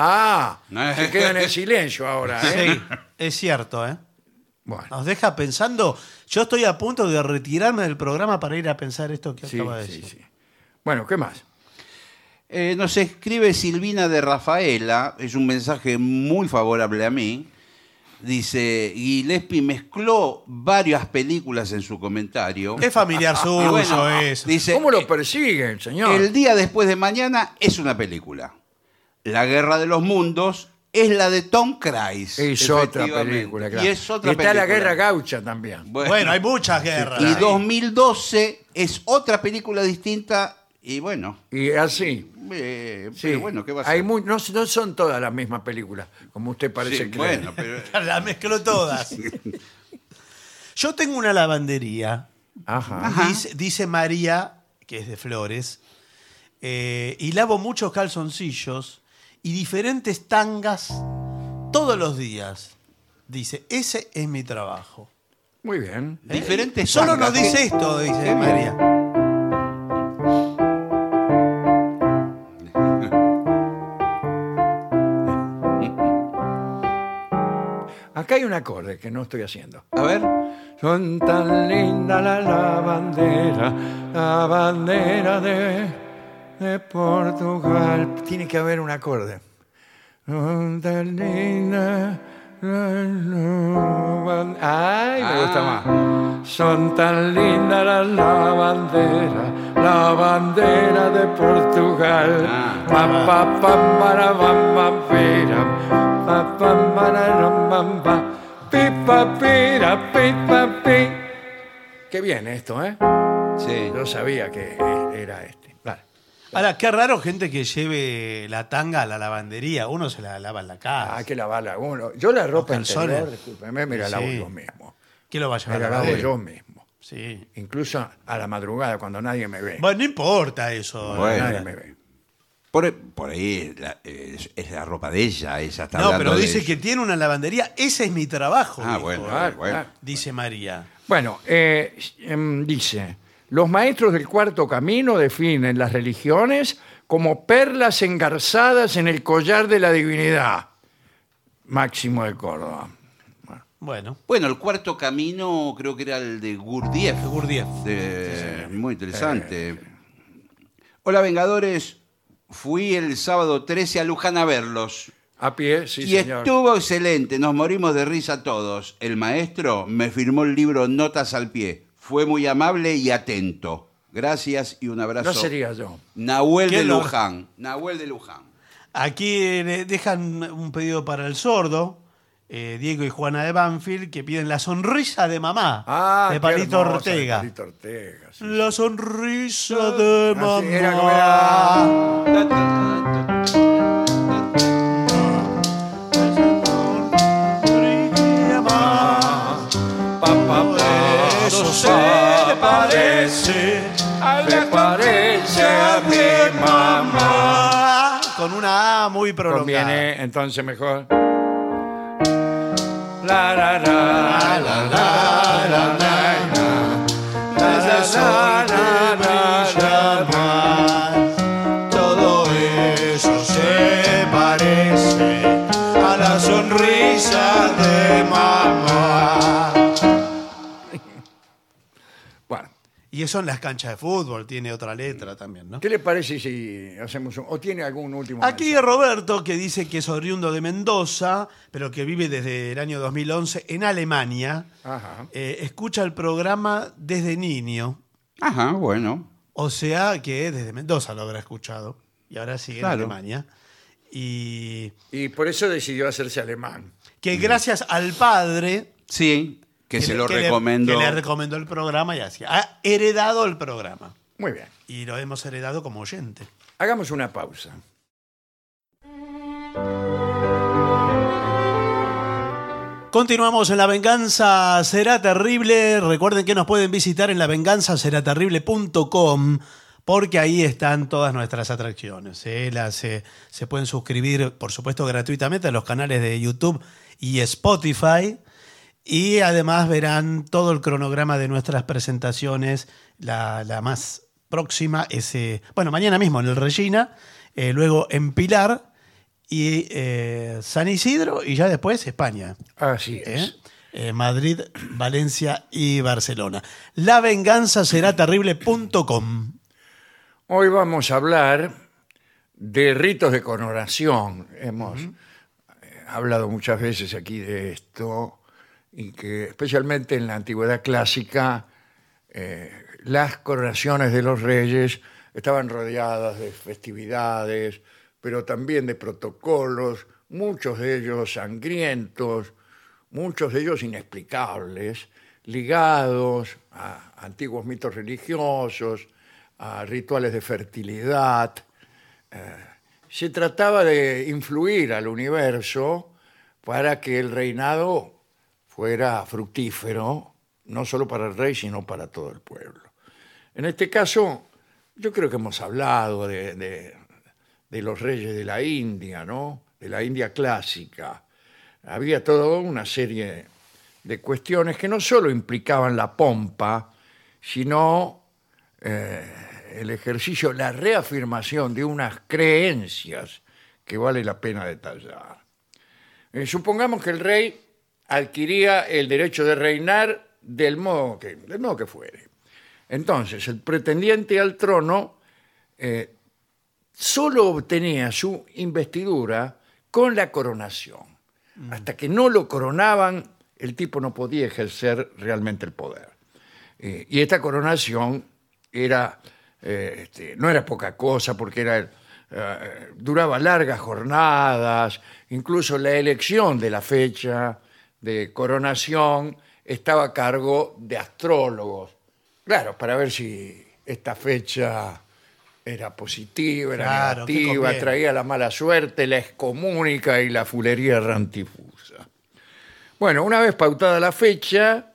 se quedan en el silencio ahora. Sí, es cierto, ¿eh? Bueno, Nos deja pensando. Yo estoy a punto de retirarme del programa para ir a pensar esto que sí, acaba de sí, decir. sí. Bueno, ¿qué más? Nos escribe Silvina de Rafaela, es un mensaje muy favorable a mí. Dice, Gillespie mezcló varias películas en su comentario. Es familiar Y suyo bueno, eso. dice, ¿Cómo lo persiguen, señor? El día después de mañana es una película. La Guerra de los Mundos es la de Tom Cruise. Es otra efectivamente. película, claro. Y es otra Está película. la Guerra Gaucha también. Bueno, hay muchas guerras. Y 2012 es otra película distinta y bueno. Y así. Pero Sí. bueno, ¿qué va a ser? Hay no son todas las mismas películas, como usted parece Sí, creer. bueno, pero Las mezcló todas. Yo tengo una lavandería, Ajá. dice María, que es de Flores, y lavo muchos calzoncillos y diferentes tangas todos los días. Dice, ese es mi trabajo. Muy bien. Diferentes Solo tangas. nos dice esto, dice María. Acá hay un acorde que no estoy haciendo. A ver. Son tan linda la bandera de Portugal. Tiene que haber un acorde. Son tan linda Ay, me gusta más. Son tan lindas la bandera de Portugal. Pa, pa, pa, para, bam, bam, pira. Pa, pa, para, ram, bam, pa. Pi, pa, pira, pi, pa, pi. Qué bien esto, ¿eh? Sí. Yo sabía que era este. Vale. Ahora, qué raro gente que lleve la tanga a la lavandería. Uno se la lava en la casa. Hay que lavarla uno. Yo la ropa calzones. interior, discúlpeme, me la lavo Sí. yo mismo. ¿Qué lo va a Me llevar la a la lavo lavadero? yo mismo. Sí. Incluso a la madrugada cuando nadie me ve. Bueno, no importa eso. Bueno. Nadie me ve. Por ahí es la ropa de ella, ella está No, hablando pero de dice ella. que tiene una lavandería. Ese es mi trabajo. Ah, dijo. bueno, Claro, bueno. claro. Dice María. Bueno, dice, los maestros del cuarto camino definen las religiones como perlas engarzadas en el collar de la divinidad. Máximo de Córdoba. Bueno, Bueno, el cuarto camino creo que era el de Gurdjieff. Gurdjieff. Muy interesante. Hola, Vengadores. Fui el sábado 13 a Luján a verlos. A pie, sí, y señor. estuvo excelente, nos morimos de risa todos. El maestro me firmó el libro Notas al pie. Fue muy amable y atento. Gracias y un abrazo. No sería yo. Nahuel de ¿Quién lo- Luján. Nahuel de Luján. Aquí le dejan un pedido para el sordo, Diego y Juana de Banfield, que piden la sonrisa de mamá, de qué Palito hermosa, Ortega. de Palito Ortega, sí. La sonrisa de mamá. Así era como era. Eso se parece a mi mamá. Con una A muy prolongada. Conviene entonces mejor. La la la la la la la Todo eso se parece a la sonrisa de mamá. Bueno, Y eso en las canchas de fútbol tiene otra letra también, ¿no? ¿qué le parece si hacemos o tiene algún último Aquí mensaje? Roberto, que dice que es oriundo de Mendoza, pero que vive desde el año 2011 en Alemania, Ajá. escucha el programa desde niño, Ajá, bueno. o sea que desde Mendoza lo habrá escuchado, y ahora sigue Claro. en Alemania. Y Y por eso decidió hacerse alemán. que gracias al padre Sí, que se lo que recomendó. que le recomendó el programa y así. Ha heredado el programa. Muy bien. Y lo hemos heredado como oyente. Hagamos una pausa. Continuamos en La Venganza Será Terrible. Recuerden que nos pueden visitar en lavenganzaseraterrible.com porque ahí están todas nuestras atracciones. Se pueden suscribir, por supuesto, gratuitamente a los canales de YouTube y Spotify. Y además verán todo el cronograma de nuestras presentaciones. La más próxima es, mañana mismo en el Regina, luego en Pilar y San Isidro y ya después España. Así es. Madrid, Valencia y Barcelona. Lavenganzaseraterrible.com. Hoy vamos a hablar de ritos de coronación. Hemos hablado muchas veces aquí de esto y que especialmente en la antigüedad clásica las coronaciones de los reyes estaban rodeadas de festividades, pero también de protocolos, muchos de ellos sangrientos, muchos de ellos inexplicables, ligados a antiguos mitos religiosos, a rituales de fertilidad. Se trataba de influir al universo para que el reinado fuera fructífero no solo para el rey, sino para todo el pueblo. En este caso, yo creo que hemos hablado de los reyes de la India, ¿no? De la India clásica. Había toda una serie de cuestiones que no solo implicaban la pompa, sino el ejercicio, la reafirmación de unas creencias que vale la pena detallar. Supongamos que el rey adquiría el derecho de reinar del modo que fuere. Entonces, el pretendiente al trono solo obtenía su investidura con la coronación. Hasta que no lo coronaban, el tipo no podía ejercer realmente el poder. Y esta coronación era, no era poca cosa, porque duraba largas jornadas, incluso la elección de la fecha de coronación estaba a cargo de astrólogos. Claro, para ver si esta fecha era positiva, era negativa, traía la mala suerte, la excomúnica y la fulería rantifusa. Bueno, una vez pautada la fecha,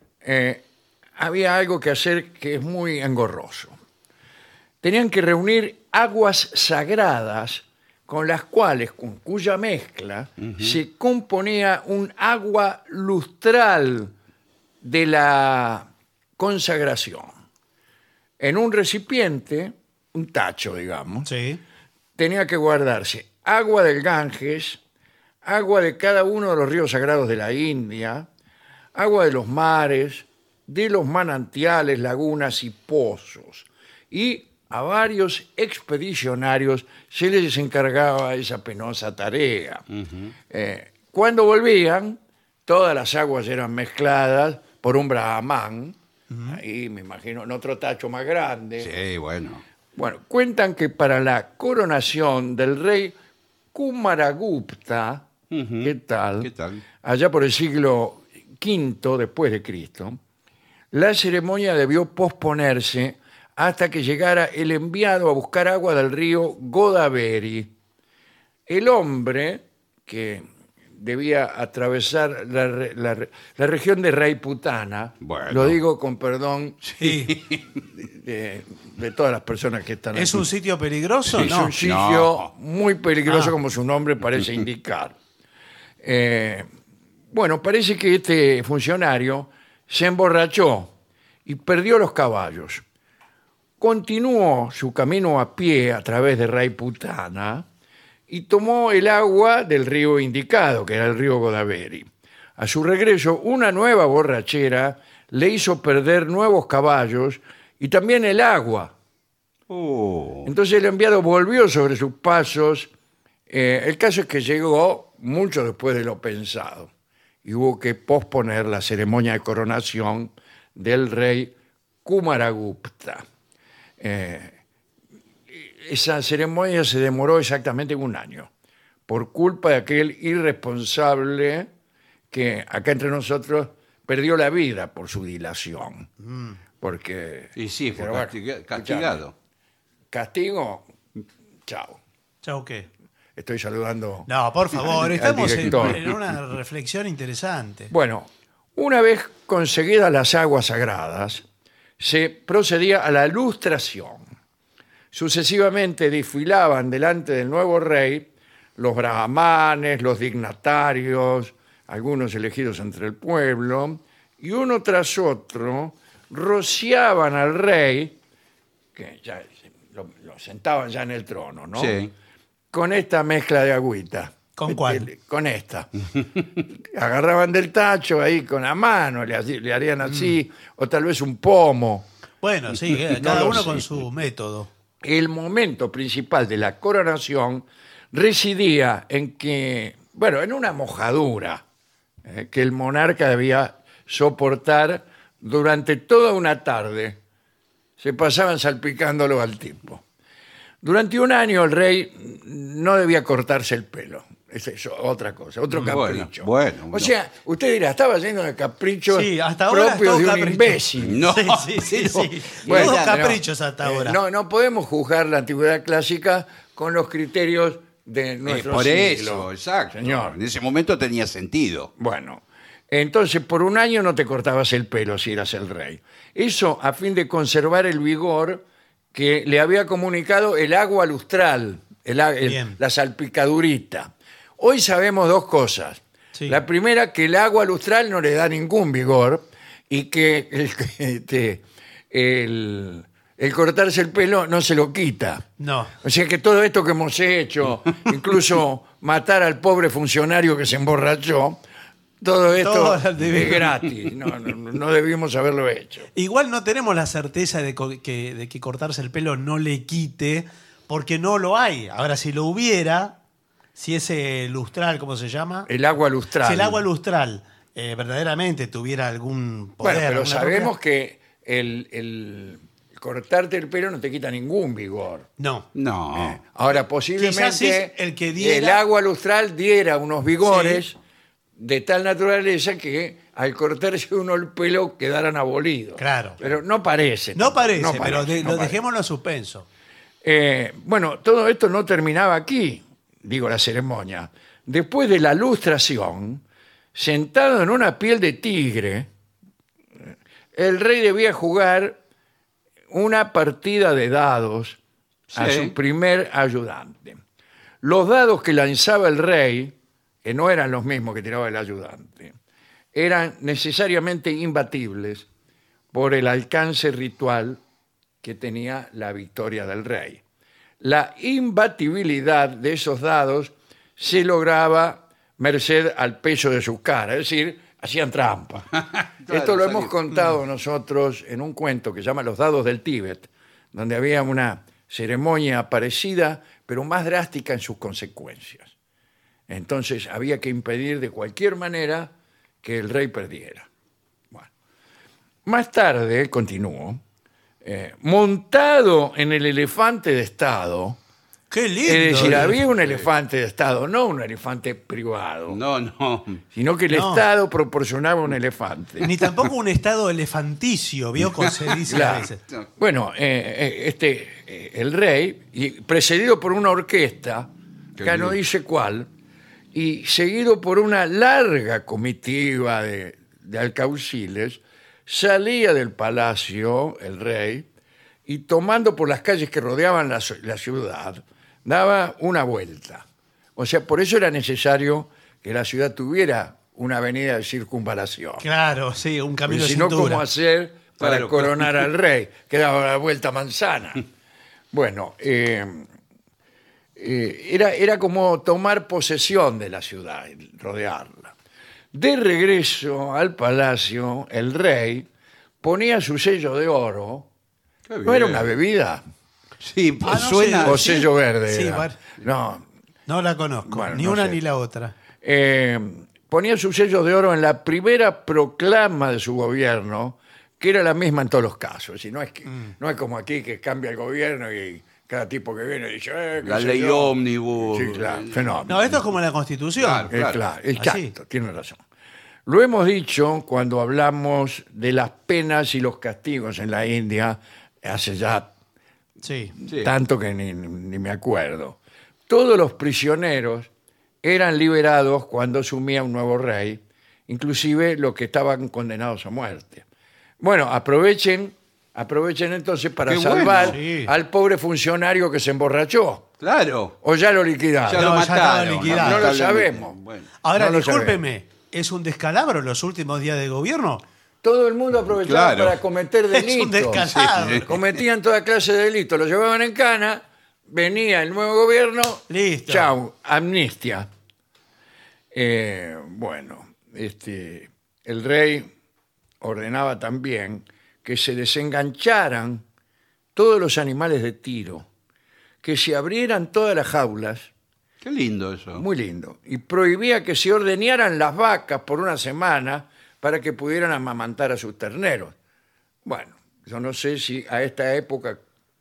había algo que hacer que es muy engorroso. Tenían que reunir aguas sagradas con las cuales, con cuya mezcla, se componía un agua lustral de la consagración. En un recipiente, un tacho, digamos, Sí. tenía que guardarse agua del Ganges, agua de cada uno de los ríos sagrados de la India, agua de los mares, de los manantiales, lagunas y pozos. Y a varios expedicionarios se les encargaba esa penosa tarea. Cuando volvían, todas las aguas eran mezcladas por un brahmán, ahí me imagino en otro tacho más grande. Sí, bueno. Bueno, cuentan que para la coronación del rey Kumaragupta, ¿qué tal? ¿Qué tal? Allá por el siglo V después de Cristo, la ceremonia debió posponerse hasta que llegara el enviado a buscar agua del río Godavari. El hombre que debía atravesar la región de Raiputana, Bueno. lo digo con perdón Sí. de todas las personas que están ¿Es aquí. un sitio peligroso? Es No. un sitio No. muy peligroso, Ah. como su nombre parece indicar. Bueno, parece que este funcionario se emborrachó y perdió los caballos. Continuó su camino a pie a través de Raiputana y tomó el agua del río indicado, que era el río Godavari. A su regreso, una nueva borrachera le hizo perder nuevos caballos y también el agua. Entonces el enviado volvió sobre sus pasos. El caso es que llegó mucho después de lo pensado y hubo que posponer la ceremonia de coronación del rey Kumaragupta. Esa ceremonia se demoró exactamente un año por culpa de aquel irresponsable que acá entre nosotros perdió la vida por su dilación. Porque, Y sí, fue pero bueno, castigado. castigo, chao. ¿Chao qué? Estoy saludando. No, por favor, al estamos director. en una reflexión interesante. Bueno, una vez conseguidas las aguas sagradas, se procedía a la lustración. Sucesivamente desfilaban delante del nuevo rey los brahmanes, los dignatarios, algunos elegidos entre el pueblo, y uno tras otro rociaban al rey, que ya lo sentaban ya en el trono, ¿no? Sí. Con esta mezcla de agüita. ¿Con cuál? Con esta. Agarraban del tacho ahí con la mano, le harían así, o tal vez un pomo. Bueno, sí, No cada lo uno sé. con su método. El momento principal de la coronación residía en que, bueno, en una mojadura que el monarca debía soportar durante toda una tarde. Se pasaban salpicándolo al tipo. Durante un año el rey no debía cortarse el pelo. Es eso, otra cosa, otro capricho. bueno. O sea, usted dirá, estaba lleno de caprichos Sí, hasta ahora es propios todo de un capricho. imbécil. No, Sí. Bueno, Todos pero, caprichos hasta ahora. No podemos juzgar la antigüedad clásica con los criterios de nuestro por siglo. eso, exacto. Señor. En ese momento tenía sentido. Bueno, Entonces, por un año no te cortabas el pelo si eras el rey. Eso a fin de conservar el vigor que le había comunicado el agua lustral, Bien. la salpicadurita. Hoy sabemos dos cosas. Sí. La primera, que el agua lustral no le da ningún vigor y que el cortarse el pelo no se lo quita. No. O sea que todo esto que hemos hecho, incluso matar al pobre funcionario que se emborrachó, todo esto Todo al es divino. gratis. No debimos haberlo hecho. Igual no tenemos la certeza de que cortarse el pelo no le quite, porque no lo hay. Ahora, si lo hubiera, si ese lustral, ¿cómo se llama? El agua lustral. Si el agua lustral verdaderamente tuviera algún poder. Bueno, pero alguna sabemos propiedad- que el cortarte el pelo no te quita ningún vigor. No. No. Ahora, Quizás sí posiblemente el que diera- el agua lustral diera unos vigores de tal naturaleza que al cortarse uno el pelo quedaran abolidos. Claro. Pero no parece. No parece, no pero parece, no lo parece. dejémoslo a suspenso. Bueno, todo esto no terminaba aquí, digo, la ceremonia. Después de la lustración, sentado en una piel de tigre, el rey debía jugar una partida de dados a Sí. su primer ayudante. Los dados que lanzaba el rey, que no eran los mismos que tiraba el ayudante, eran necesariamente imbatibles por el alcance ritual que tenía la victoria del rey. La imbatibilidad de esos dados se lograba merced al peso de su cara, es decir, hacían trampa. Claro, Esto lo salió. hemos contado nosotros en un cuento que se llama Los dados del Tíbet, donde había una ceremonia parecida, pero más drástica en sus consecuencias. Entonces había que impedir de cualquier manera que el rey perdiera. Bueno. Más tarde, continuó, montado en el elefante de Estado, ¡Qué lindo! es decir, había un elefante de Estado, no un elefante privado, No, no. sino que el No. Estado proporcionaba un elefante. Ni tampoco un estado elefanticio, vio cómo se dice a Claro. veces. Bueno, el rey, y precedido por una orquesta, Qué ya no bien. dice cuál, y seguido por una larga comitiva de alcauciles, salía del palacio el rey y tomando por las calles que rodeaban la ciudad, daba una vuelta. O sea, por eso era necesario que la ciudad tuviera una avenida de circunvalación. Claro, sí, un camino Porque de si no, cintura. ¿cómo hacer para Claro, coronar al rey? Que daba la vuelta manzana. Bueno, era como tomar posesión de la ciudad, rodearla. De regreso al palacio, el rey ponía su sello de oro. Qué ¿No era bien. una bebida? Sí, Ah, no suena. sé. O sí. sello verde. Sí, era. bueno. No, No la conozco, Bueno, ni no una sé. ni la otra. ponía su sello de oro en la primera proclama de su gobierno, que era la misma en todos los casos. Y no es, no es como aquí que cambia el gobierno y cada tipo que viene dice... qué La sé ley yo". ómnibus. Sí, claro, fenómeno. No, esto es como la Constitución. Claro. Claro, exacto, Así. tiene razón. Lo hemos dicho cuando hablamos de las penas y los castigos en la India, hace ya Sí. Sí. tanto que ni me acuerdo. Todos los prisioneros eran liberados cuando asumía un nuevo rey, inclusive los que estaban condenados a muerte. Bueno, aprovechen entonces para Qué bueno. salvar Sí. al pobre funcionario que se emborrachó. Claro. O ya lo liquidaron. Ya No, lo ya estaba mataron. liquidado. No lo lamentablemente. sabemos. Bueno. Ahora, No lo discúlpeme, ¿es un descalabro los últimos días de gobierno? Todo el mundo aprovechaba Claro. para cometer Es delitos. un descalabro. Cometían toda clase de delitos, lo llevaban en cana, venía el nuevo gobierno, Listo. chau, amnistia. Bueno, el rey ordenaba también que se desengancharan todos los animales de tiro, que se abrieran todas las jaulas, Qué lindo eso. muy lindo, y prohibía que se ordeñaran las vacas por una semana para que pudieran amamantar a sus terneros. Bueno, yo no sé si a esta época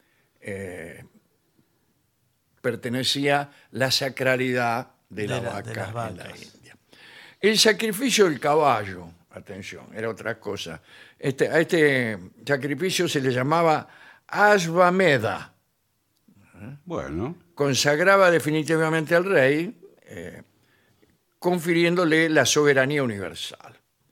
pertenecía la sacralidad de la De vaca las en la vacas. India. El sacrificio del caballo, atención, era otra cosa. A este sacrificio se le llamaba Ashvamedha. Bueno. Consagraba definitivamente al rey, confiriéndole la soberanía universal.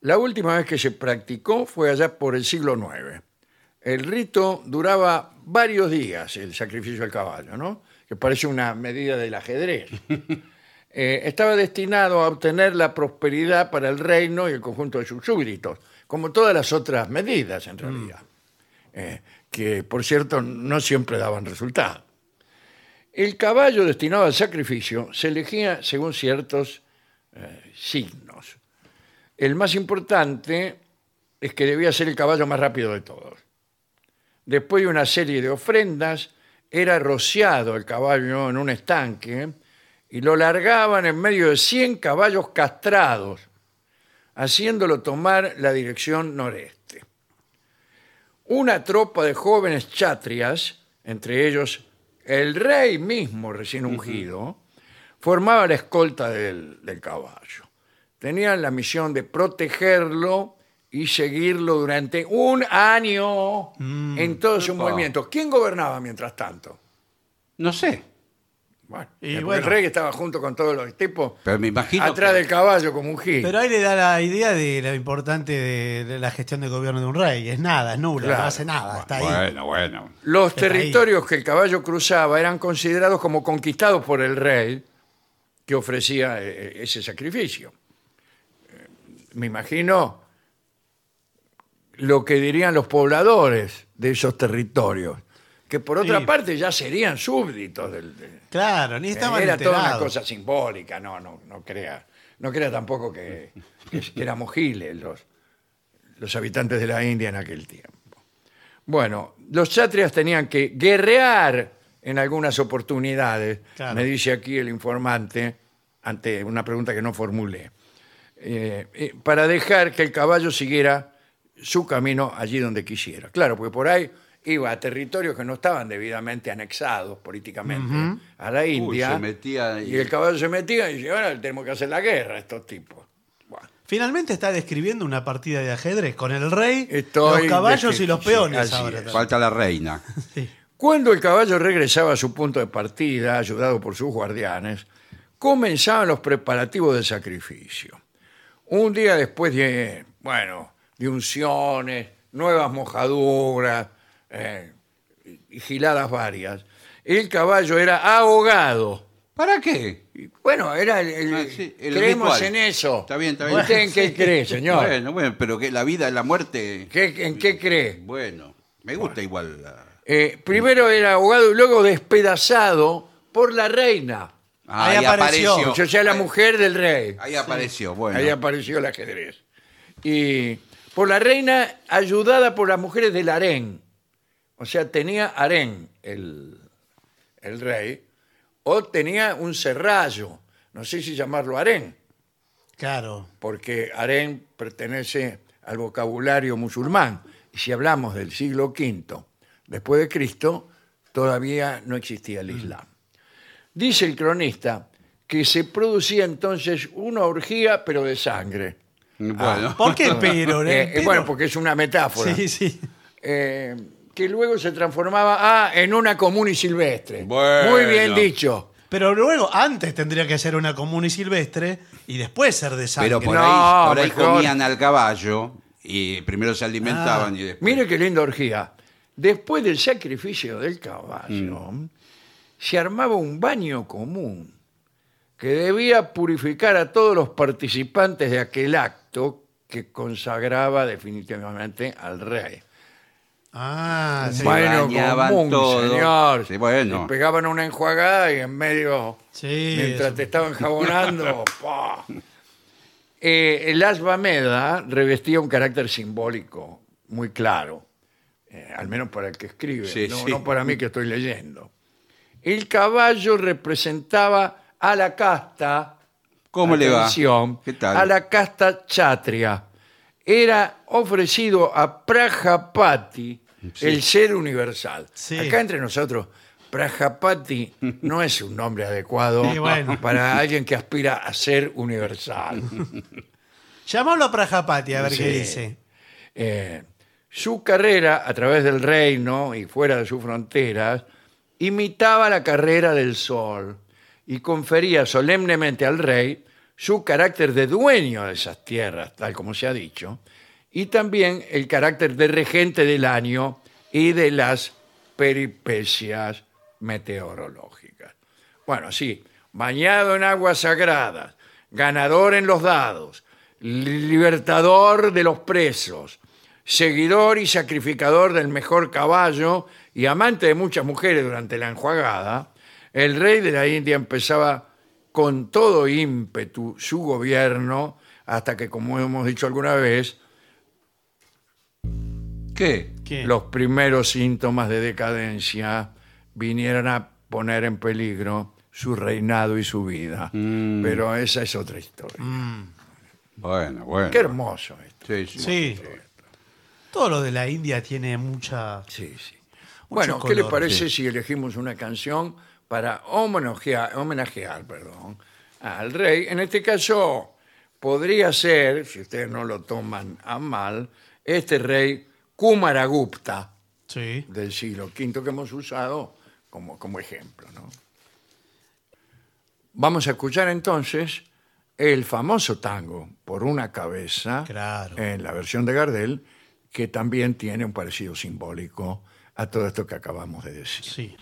La última vez que se practicó fue allá por el siglo IX. El rito duraba varios días, el sacrificio del caballo, ¿no? Que parece una medida del ajedrez. Estaba destinado a obtener la prosperidad para el reino y el conjunto de sus súbditos, como todas las otras medidas, en realidad, que, por cierto, no siempre daban resultado. El caballo destinado al sacrificio se elegía según ciertos signos. El más importante es que debía ser el caballo más rápido de todos. Después de una serie de ofrendas, era rociado el caballo en un estanque y lo largaban en medio de 100 caballos castrados, haciéndolo tomar la dirección noreste. Una tropa de jóvenes chatrias, entre ellos el rey mismo recién ungido, formaba la escolta del caballo. Tenían la misión de protegerlo y seguirlo durante un año en todos sus movimientos. ¿Quién gobernaba mientras tanto? No sé. Bueno, Y porque bueno. el rey estaba junto con todos los tipos Pero me imagino atrás que- del caballo como un gil. Pero ahí le da la idea de lo importante de la gestión de gobierno de un rey. Es nada, es nula, Claro. no hace nada, está ahí. Bueno. Los Está ahí. territorios que el caballo cruzaba eran considerados como conquistados por el rey que ofrecía ese sacrificio. Me imagino lo que dirían los pobladores de esos territorios, que por otra Sí. parte ya serían súbditos Claro, ni estaban era toda una enterados. cosa simbólica, no crea tampoco que éramos giles los habitantes de la India en aquel tiempo. Bueno, los chatrias tenían que guerrear en algunas oportunidades, Claro. me dice aquí el informante, ante una pregunta que no formulé, para dejar que el caballo siguiera su camino allí donde quisiera. Claro, porque por ahí iba a territorios que no estaban debidamente anexados políticamente a la India, se metía ahí. y el caballo se metía y decía, ahora tenemos que hacer la guerra a estos tipos. Bueno, Finalmente está describiendo una partida de ajedrez con el rey, Estoy los caballos de- y los sí, peones así ahora. es. también. Falta la reina. Sí. cuando el caballo regresaba a su punto de partida, ayudado por sus guardianes, comenzaban los preparativos del sacrificio. Un día después de unciones, nuevas mojaduras y giladas varias, el caballo era ahogado. ¿Para qué? Y, bueno, era Sí, el creemos ritual. en eso. Está bien, está bien. ¿Usted en qué cree, señor? Bueno, pero que la vida y la muerte. ¿En qué cree? Bueno, me gusta igual. Primero era ahogado y luego despedazado por la reina. Ahí apareció. O sea, la mujer del rey. Ahí apareció, bueno. Ahí apareció el ajedrez. Y por la reina ayudada por las mujeres del harén. O sea, tenía harén el rey, o tenía un serrallo. No sé si llamarlo harén, Claro. porque harén pertenece al vocabulario musulmán. Y si hablamos del siglo V después de Cristo, todavía no existía el Islam. Dice el cronista que se producía entonces una orgía, pero de sangre. Bueno. ¿Por qué pero? Pero- Bueno, porque es una metáfora. Sí, sí. Que luego se transformaba en una común y silvestre. Bueno. Muy bien dicho. Pero luego, antes tendría que ser una común y silvestre y después ser de sangre. Pero por No, ahí mejor. comían al caballo y primero se alimentaban y después. Mire qué linda orgía. Después del sacrificio del caballo, se armaba un baño común que debía purificar a todos los participantes de aquel acto que consagraba definitivamente al rey. Ah, sí. Se Baño bañaban común, todos. señor. Sí, bueno. Le pegaban una enjuagada y en medio, Sí, mientras eso. te estaban jabonando, ¡pah! El Ashvamedha revestía un carácter simbólico muy claro, al menos para el que escribe, Sí, no, sí. no para mí que estoy leyendo. El caballo representaba a la casta, ¿Cómo le va? atención, ¿Qué tal? a la casta chatria. Era ofrecido a Prajapati, Sí. el ser universal. Sí. Acá entre nosotros, Prajapati no es un nombre adecuado Sí, bueno. para alguien que aspira a ser universal. Llamámoslo a Prajapati a ver Sí. qué dice. Su carrera a través del reino y fuera de sus fronteras imitaba la carrera del sol y confería solemnemente al rey su carácter de dueño de esas tierras, tal como se ha dicho, y también el carácter de regente del año y de las peripecias meteorológicas. Bueno, sí, bañado en aguas sagradas, ganador en los dados, libertador de los presos, seguidor y sacrificador del mejor caballo y amante de muchas mujeres durante la enjuagada, el rey de la India empezaba con todo ímpetu su gobierno hasta que, como hemos dicho alguna vez, ¿Qué? ¿Qué? los primeros síntomas de decadencia vinieran a poner en peligro su reinado y su vida. Pero esa es otra historia. Bueno. Qué hermoso esto. Sí, sí. Sí. Todo lo de la India tiene mucha... Sí, sí. Bueno, ¿qué color, le parece sí. si elegimos una canción para homenajear, al rey? En este caso, podría ser, si ustedes no lo toman a mal, este rey Kumaragupta Sí. del siglo V que hemos usado como ejemplo, ¿no? Vamos a escuchar entonces el famoso tango Por una cabeza, Claro. en la versión de Gardel, que también tiene un parecido simbólico a todo esto que acabamos de decir. Sí.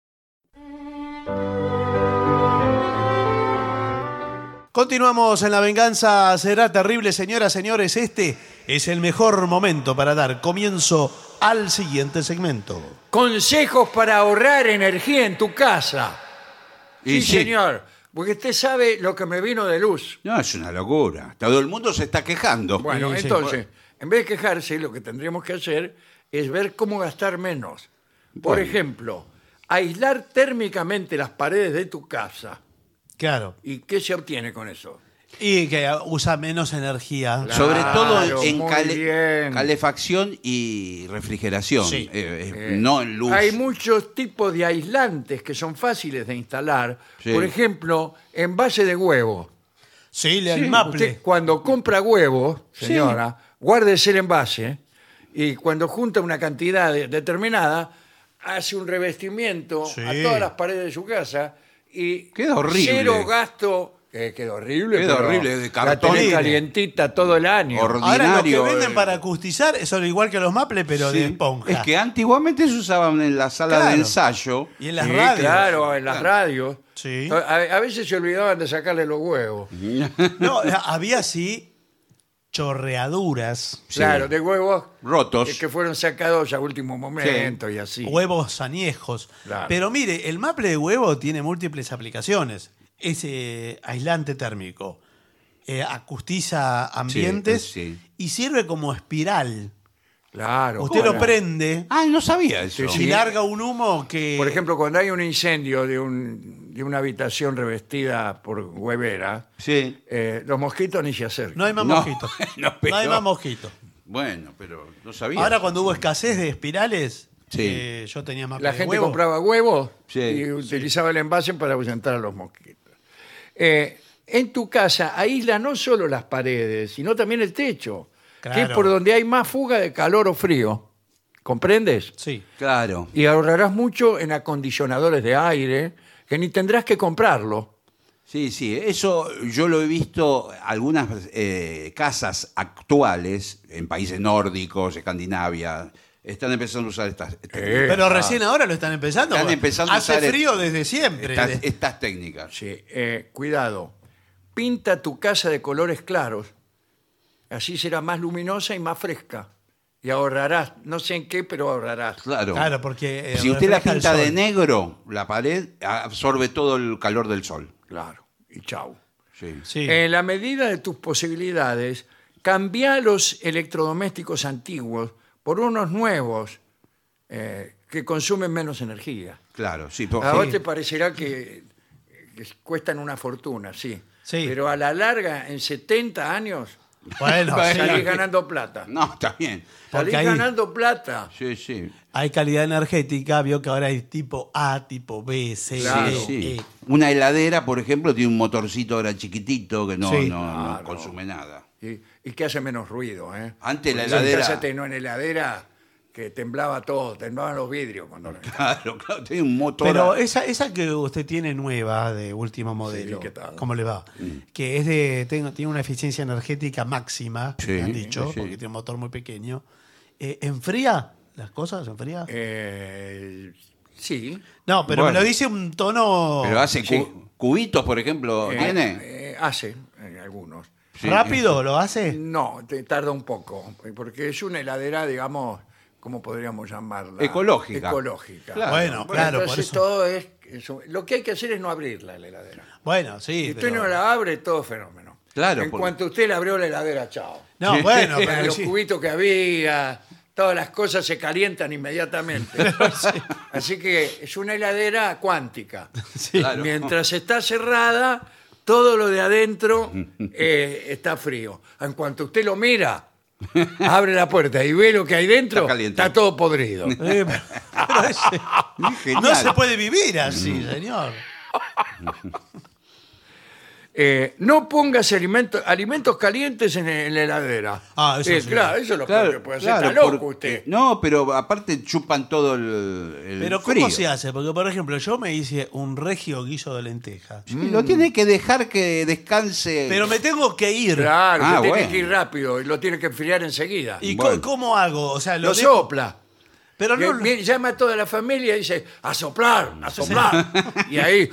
Continuamos en La Venganza Será Terrible, señoras, señores. Este es el mejor momento para dar comienzo al siguiente segmento. Consejos para ahorrar energía en tu casa. Y Sí, sí. señor, porque usted sabe lo que me vino de luz. No, es una locura. Todo el mundo se está quejando. Bueno, Sí, sí. entonces, en vez de quejarse, lo que tendríamos que hacer es ver cómo gastar menos. Por Bueno. ejemplo, aislar térmicamente las paredes de tu casa. Claro. ¿Y qué se obtiene con eso? Y que usa menos energía. Claro. Sobre todo en muy bien. calefacción y refrigeración, Sí. no en luz. Hay muchos tipos de aislantes que son fáciles de instalar. Sí. Por ejemplo, envase de huevo. Sí, el maple. Usted cuando compra huevo, señora, guárdese el envase y cuando junta una cantidad determinada, hace un revestimiento Sí. a todas las paredes de su casa y Queda horrible. cero gasto. Queda horrible. Queda pero horrible, de la cartón. tenés calientita todo el año. Ordinario. Ahora, los que venden para acustizar son igual que los maples, pero Sí. de esponja. Es que antiguamente se usaban en la sala Claro. de ensayo. Y en las Sí, radios. claro, en las radios. Sí. A veces se olvidaban de sacarle los huevos. No, había así chorreaduras, Sí. Claro, de huevos Rotos. que fueron sacados a último momento y así. huevos añejos. Claro. Pero mire, el maple de huevo tiene múltiples aplicaciones. Es aislante térmico, acustiza ambientes sí. y sirve como espiral. Claro. Usted lo ¿cómo? prende Ah, no sabía eso. Sí, y larga un humo que... Por ejemplo, cuando hay un incendio de una habitación revestida por huevera, Sí. los mosquitos ni se acercan. no hay más No, mosquitos. no, pero- No hay más mosquitos. Bueno, pero no sabía. Ahora cuando hubo escasez de espirales, Sí. yo tenía maple La de gente huevo. compraba huevos Sí, y utilizaba el envase para ahuyentar a los mosquitos. En tu casa aísla no solo las paredes, sino también el techo, que es Claro. por donde hay más fuga de calor o frío. ¿Comprendes? Sí. Claro. Y ahorrarás mucho en acondicionadores de aire, que ni tendrás que comprarlo. Sí, sí, eso yo lo he visto algunas casas actuales en países nórdicos, Escandinavia, están empezando a usar estas Pero recién ahora lo están empezando. Están porque empezando a Hace usar frío desde siempre. estas técnicas. Sí, cuidado. Pinta tu casa de colores claros. Así será más luminosa y más fresca. Y ahorrarás, no sé en qué, pero ahorrarás. Claro. Claro, porque Si usted la refleja el pinta de sol. negro, la pared absorbe todo el calor del sol. Claro. Y chau. Sí. Sí. En la medida de tus posibilidades, cambia los electrodomésticos antiguos por unos nuevos que consumen menos energía. Claro, sí. A vos te parecerá que cuestan una fortuna, sí. Sí. Pero a la larga, en 70 años, Bueno, sí. salís ganando plata. No, está bien. Salís Porque ahí- ganando plata. Sí, sí. Hay calidad energética, vio que ahora hay tipo A, tipo B, C, Claro. D, Sí. E. Una heladera, por ejemplo, tiene un motorcito ahora chiquitito que no, Sí. no Claro. consume nada. Y que hace menos ruido. Antes la Porque heladera- Pensate, no en heladera, que temblaba todo, temblaban los vidrios cuando lo Claro, tiene un motor. Pero esa que usted tiene nueva, de último modelo, ¿qué tal? ¿cómo le va? Que es tiene una eficiencia energética máxima, Sí, me han dicho, sí. porque tiene un motor muy pequeño. ¿Enfría las cosas? ¿Enfría? Sí. No, pero Bueno. me lo dice un tono Pero hace Sí. cubitos, por ejemplo, ¿tiene? Hace algunos. Sí. rápido, ¿lo hace? No, tarda un poco, porque es una heladera, digamos, ¿cómo podríamos llamarla? Ecológica. Ecológica. Claro. Bueno, claro, por Entonces eso. todo es... lo que hay que hacer es no abrirla, la heladera. Bueno, sí. Si usted pero- no la abre, todo fenómeno. Claro, En porque- cuanto usted la abrió la heladera, chao. No, bueno, Los pero sí. cubitos que había, todas las cosas se calientan inmediatamente. Así que es una heladera cuántica. Sí. Claro. Mientras está cerrada, todo lo de adentro está frío. En cuanto usted lo mira, abre la puerta y ve lo que hay dentro, Está caliente. está todo podrido. Pero Genial. no se puede vivir así, señor. No pongas alimentos calientes en la heladera. Ah, eso sí. Claro, eso es lo Claro, que puede hacer. claro, Está loco porque- usted. No, pero aparte chupan todo el Pero frío. ¿cómo se hace? Porque, por ejemplo, yo me hice un regio guiso de lentejas. Sí, lo tiene que dejar que descanse. Pero me tengo que ir. Claro, Ah, usted tiene bueno. que ir rápido y lo tiene que enfriar enseguida. ¿Y Bueno. cómo hago? O sea, Lo dejo- sopla. Pero no, Llama a toda la familia y dice, a soplar, a soplar. Y ahí,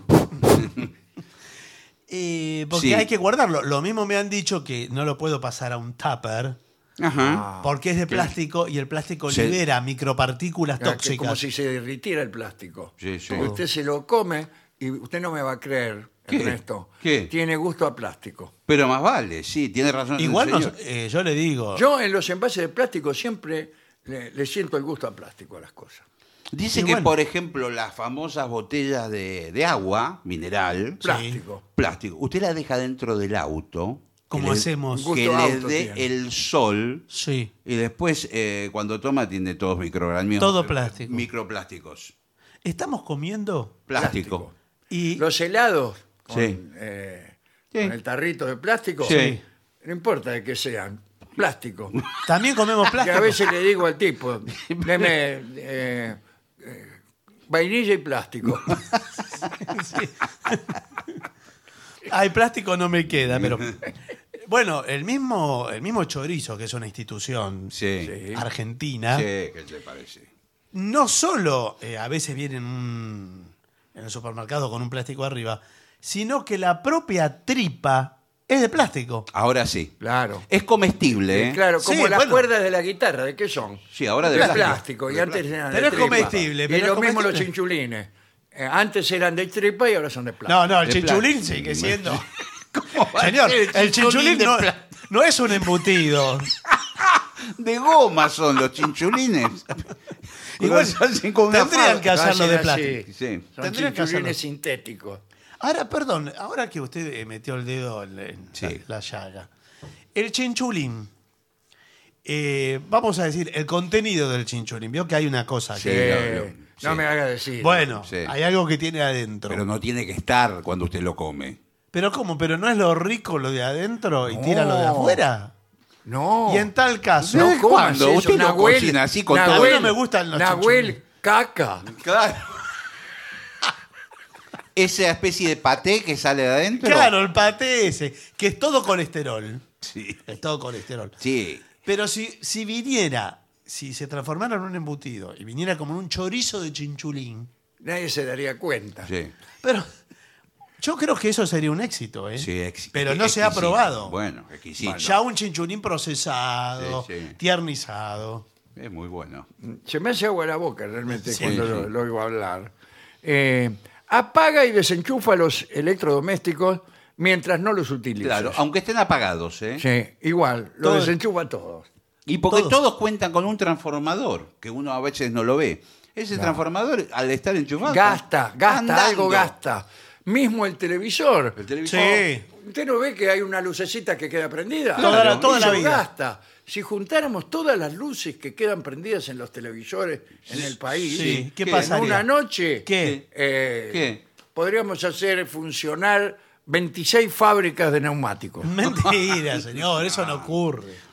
porque Sí. hay que guardarlo. Lo mismo me han dicho que no lo puedo pasar a un tupper Ajá. porque es de plástico y el plástico Sí. libera micropartículas que es tóxicas. como si se derritiera el plástico. Sí, sí. Porque usted se lo come y usted no me va a creer, ¿Qué? Ernesto. ¿Qué? Tiene gusto a plástico. Pero más vale, sí, tiene razón. el Igual señor. yo le digo. Yo en los envases de plástico siempre le siento el gusto a plástico a las cosas. Dice Y que, bueno. por ejemplo, las famosas botellas de agua mineral, Plástico. plástico, usted la deja dentro del auto. ¿Cómo que le- hacemos? Gusto Que le auto dé tiene. el sol Sí. y después, cuando toma, tiene todos microorganismos. Todo plástico. Microplásticos. Estamos comiendo Plástico. y Los helados con, Sí. Sí. con el tarrito de plástico, Sí. no importa de qué sean, plástico. también comemos Que plástico. a veces le digo al tipo, deme vainilla y plástico. Ay, plástico no me queda, pero. Bueno, el mismo Chorizo, que es una institución Sí. Sí. argentina, Sí, ¿qué te parece? no solo a veces viene en el supermercado con un plástico arriba, sino que la propia tripa es de plástico. Ahora sí. Claro. Es comestible, ¿eh? Claro, Sí, como las bueno. cuerdas de la guitarra, ¿de qué son? Sí, ahora de De plástico. plástico. Y antes eran Pero de es tripa. comestible, Y pero lo es mismo los comestible. chinchulines. Antes eran de tripa y ahora son de plástico. No, el De chinchulín plástico. sigue siendo. ¿Cómo va a Señor, ser el chinchulín de no, plástico? no es un embutido. De goma son los chinchulines. Igual Se hacen con una tendrían fábrica. que hacerlo de Hacen así. plástico. Sí. Son Tendrían que hacerlo. chinchulines sintéticos. Ahora, perdón, ahora que usted metió el dedo en Sí. la llaga. El chinchulín, vamos a decir, el contenido del chinchulín. Vio que hay una cosa Sí, que... No sí. me haga decir. Bueno, Sí. hay algo que tiene adentro. Pero no tiene que estar cuando usted lo come. ¿Pero cómo? ¿Pero no es lo rico lo de adentro y No. tira lo de afuera? No. Y en tal caso... No, No comas ¿cuándo? eso, Usted no cocina así con todo. Nahuel, A mí no me gustan los Nahuel, chinchulines. caca. Claro. Esa especie de paté que sale de adentro. Claro, el paté ese, que es todo colesterol. Sí. Es todo colesterol. Sí. Pero si viniera, si se transformara en un embutido y viniera como un chorizo de chinchulín, Nadie se daría cuenta. Sí. pero yo creo que eso sería un éxito, ¿eh? Sí, pero no se ha exquisito. probado. Bueno, exquisito. Ya un chinchulín procesado, Sí, sí. tiernizado. Es muy bueno. Se me hace agua la boca realmente Sí, cuando sí. lo oigo hablar. Apaga y desenchufa los electrodomésticos mientras no los utilices. Claro, aunque estén apagados, ¿eh? Sí, igual, lo Todo- desenchufa todos. Y porque Todos. todos cuentan con un transformador, que uno a veces no lo ve. Ese transformador, al estar enchufado... Gasta, andando. algo gasta. Mismo el televisor. El televisor. Sí. ¿Usted no ve que hay una lucecita que queda prendida? Toda la Eso vida. gasta. Si juntáramos todas las luces que quedan prendidas en los televisores en el país, Sí, ¿qué en pasaría? una noche ¿Qué? ¿Qué? podríamos hacer funcionar 26 fábricas de neumáticos. Mentira, señor, eso no ocurre.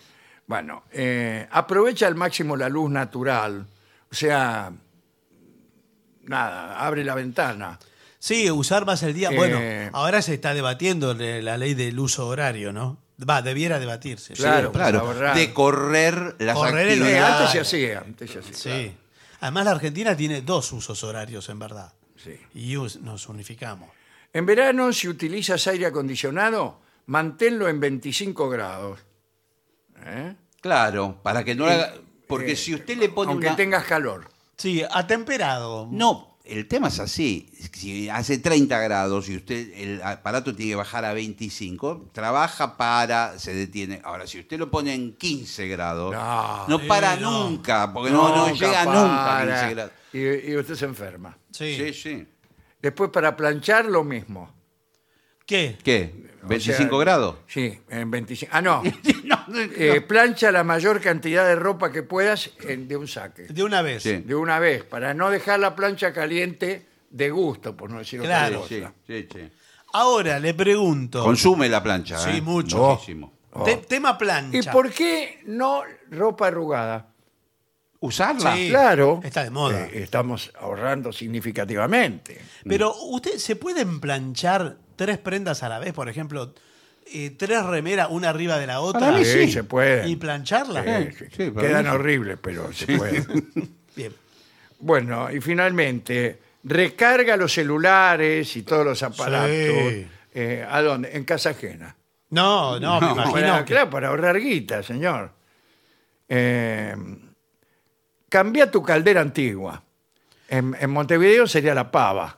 Bueno, aprovecha al máximo la luz natural. O sea, nada, abre la ventana. Sí, usar más el día. Eh, Bueno, ahora se está debatiendo la ley del uso horario, ¿no? Debiera debatirse. Claro, Claro, para ahorrar. de correr las Correr el actividades. Antes se horario. hacía. Sí. Claro. Además, la Argentina tiene 2 usos horarios, en verdad. Sí. Y nos unificamos. En verano, si utilizas aire acondicionado, manténlo en 25 grados. ¿Eh? Claro, para que no haga... Porque si usted le pone Aunque una... tengas calor. Sí, atemperado. No, el tema es así. Si hace 30 grados y usted el aparato tiene que bajar a 25, trabaja, se detiene. Ahora, si usted lo pone en 15 grados, no para no. nunca, porque no llega nunca a 15 grados. Y usted se enferma. Sí. Sí, sí. Después, para planchar, lo mismo. ¿Qué? ¿Qué? O ¿25 sea, grados? Sí, en 25. Ah, no. No. Plancha la mayor cantidad de ropa que puedas de un saque. De una vez. Sí. De una vez, para no dejar la plancha caliente de gusto, por no decir otra Claro. cosa. Sí, sí. Ahora le pregunto. Consume la plancha. Sí, mucho. Muchísimo. Tema plancha. ¿Y por qué no ropa arrugada? ¿Usarla? Sí. Claro. Está de moda. Estamos ahorrando significativamente. Pero, ¿usted se pueden planchar 3 prendas a la vez? Por ejemplo, 3 remeras, una arriba de la otra. Para mí sí. Se puede. Y plancharla. Sí, para Quedan mí sí. horribles, pero se puede. Bien. Bueno, y finalmente, recarga los celulares y todos los aparatos. Sí. ¿A dónde? En casa ajena. No, me imagino Para, que... claro, para ahorrar guita, señor. Cambia tu caldera antigua. En Montevideo sería la pava.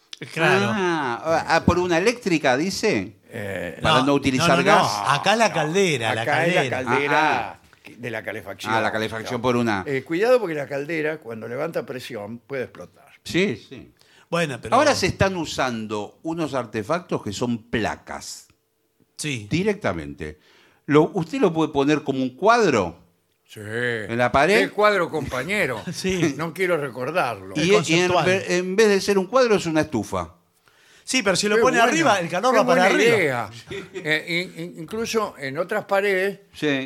Claro. Por una eléctrica, dice. Para no utilizar no. gas. Acá la caldera, la Acá es la caldera. caldera de la calefacción. La calefacción por una. Cuidado porque la caldera, cuando levanta presión, puede explotar. Sí, sí. Bueno, pero... Ahora se están usando unos artefactos que son placas Sí. directamente. Usted lo puede poner como un cuadro Sí. en la pared. El cuadro, compañero. Sí. No quiero recordarlo. Es y conceptual. en vez de ser un cuadro es una estufa. Sí, pero si lo Qué pone bueno, arriba, el calor qué va para buena arriba. idea. Incluso en otras paredes Sí.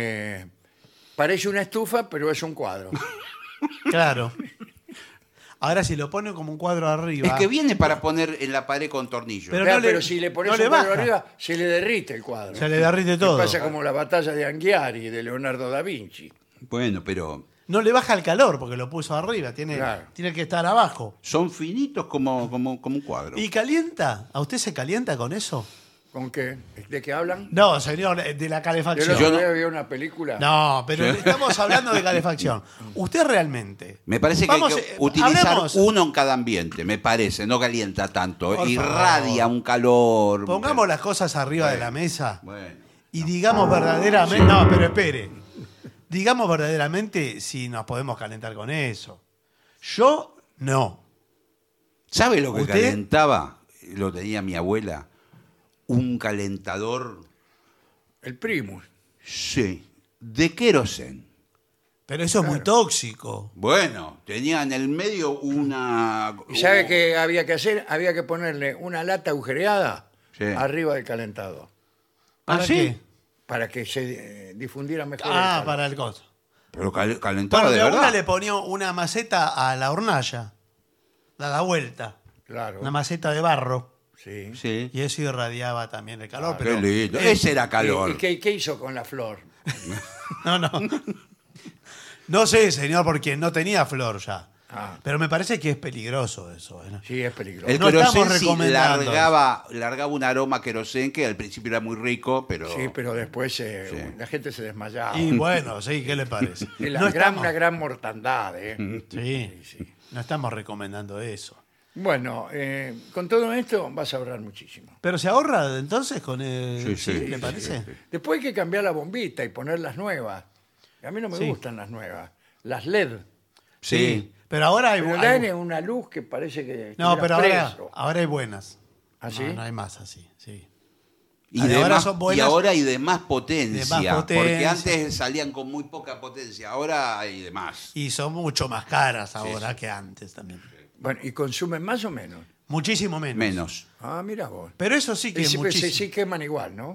parece una estufa, pero es un cuadro. Claro. Ahora si lo pone como un cuadro arriba... Es que viene para poner en la pared con tornillos. Pero Claro, no le- pero si le pones no le un cuadro baja. arriba, se le derrite el cuadro. Se le derrite ¿Qué todo. pasa como la batalla de Anghiari de Leonardo da Vinci? Bueno, pero No le baja el calor porque lo puso arriba. Tiene Claro. que estar abajo. son finitos como un cuadro. ¿Y calienta? ¿A usted se calienta con eso? ¿Con qué? ¿De qué hablan? No, señor, de la Yo calefacción. el otro no- día vi una película. No, pero estamos hablando de calefacción. Usted realmente... Me parece que Vamos, hay que utilizar hablemos- uno en cada ambiente, me parece, no calienta tanto, Por irradia favor. un calor. Pongamos las cosas arriba de la mesa Bueno. y digamos verdaderamente... No, pero espere. Digamos verdaderamente si nos podemos calentar con eso. Yo, no. ¿Sabe lo que ¿Usted? calentaba? Lo tenía mi abuela. Un calentador, El Primus. sí, de querosén. Pero eso es muy tóxico. Bueno, tenía en el medio una... ¿Y sabe qué había que hacer? Había que ponerle una lata agujereada Sí. arriba del calentador ¿Para ¿sí? qué? para que se difundiera mejor el Ah, calor. para el coso. Pero calentaba Bueno, de mi abuela verdad. le ponía una maceta a la hornalla. Da vuelta. Claro. Una maceta de barro. Sí. Sí. Y eso irradiaba también el calor. Qué pero lindo. Ese era calor. ¿Y qué hizo con la flor? No. No sé, señor, porque no tenía flor ya. Ah. Pero me parece que es peligroso eso. ¿no? Sí, es peligroso. El No estamos querosén sí recomendando largaba un aroma a querosén que al principio era muy rico, pero... Sí, pero después la gente se desmayaba. Y bueno, sí, ¿qué le parece? Es No estamos- una gran mortandad. Sí, no estamos recomendando eso. Bueno, con todo esto vas a ahorrar muchísimo. Pero se ahorra entonces con el... Sí, ¿Le parece? Después hay que cambiar la bombita y poner las nuevas. A mí no me Sí. gustan las nuevas. Las LED. Sí. Pero ahora hay... Pero dan una luz que parece que No, estuviera pero preso. ahora hay buenas. ¿Ah, sí? No hay más así, sí. Y, Ahora de más- son buenas- y ahora hay de más potencia. De más Porque potencia. antes salían con muy poca potencia, ahora hay de más. Y son mucho más caras ahora que antes también. Bueno, ¿y consumen más o menos? Muchísimo menos. Menos. Ah, mira vos. Pero eso sí que es Sí, muchísimo. sí queman igual, ¿no?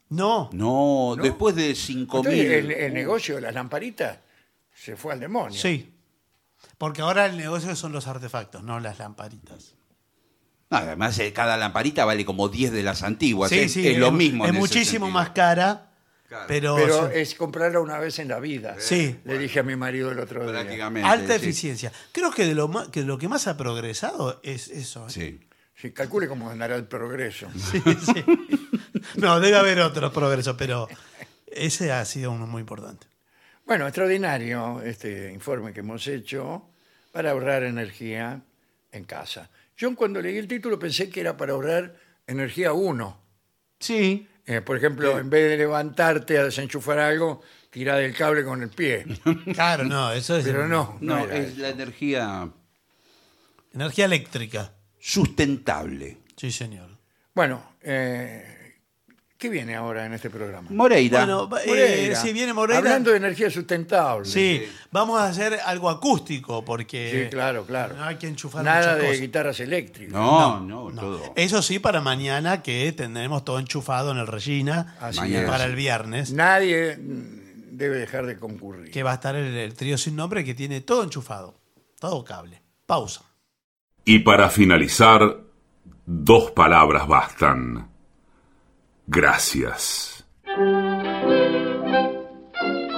No. No, después de 5.000. Entonces, el negocio de las lamparitas se fue al demonio. Sí. Porque ahora el negocio son los artefactos, no las lamparitas. Además, cada lamparita vale como 10 de las antiguas. Sí, es, sí, es lo mismo. Es en ese muchísimo sentido. más cara, Claro. Pero es comprarla una vez en la vida. Sí. Le dije a mi marido el otro día. Prácticamente. alta sí. eficiencia. Creo que lo que más ha progresado es eso. ¿eh? Sí. Sí, calcule cómo andará el progreso. Sí, sí. No, debe haber otros progresos, pero ese ha sido uno muy importante. Bueno, extraordinario este informe que hemos hecho para ahorrar energía en casa. Yo cuando leí el título pensé que era para ahorrar energía 1. Sí. Por ejemplo, en vez de levantarte a desenchufar algo, tirá del cable con el pie. Claro, no, eso es Pero no No, era es eso. la energía energía eléctrica. sustentable. Sí, señor. Bueno, ¿qué viene ahora en este programa? Moreira. Bueno, Moreira. si viene Moreira. Hablando de energía sustentable. Sí, vamos a hacer algo acústico porque Sí, claro, claro. no hay que enchufar Nada muchas de cosas. guitarras eléctricas. no, No. todo. Eso sí, para mañana que tendremos todo enchufado en el Regina. Así Mañana es. Para el viernes. Nadie debe dejar de concurrir. Que va a estar el trío sin nombre que tiene todo enchufado. Todo cable. Pausa. Y para finalizar, 2 palabras bastan. Gracias.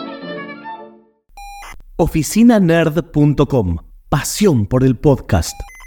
oficinanerd.com. Pasión por el podcast.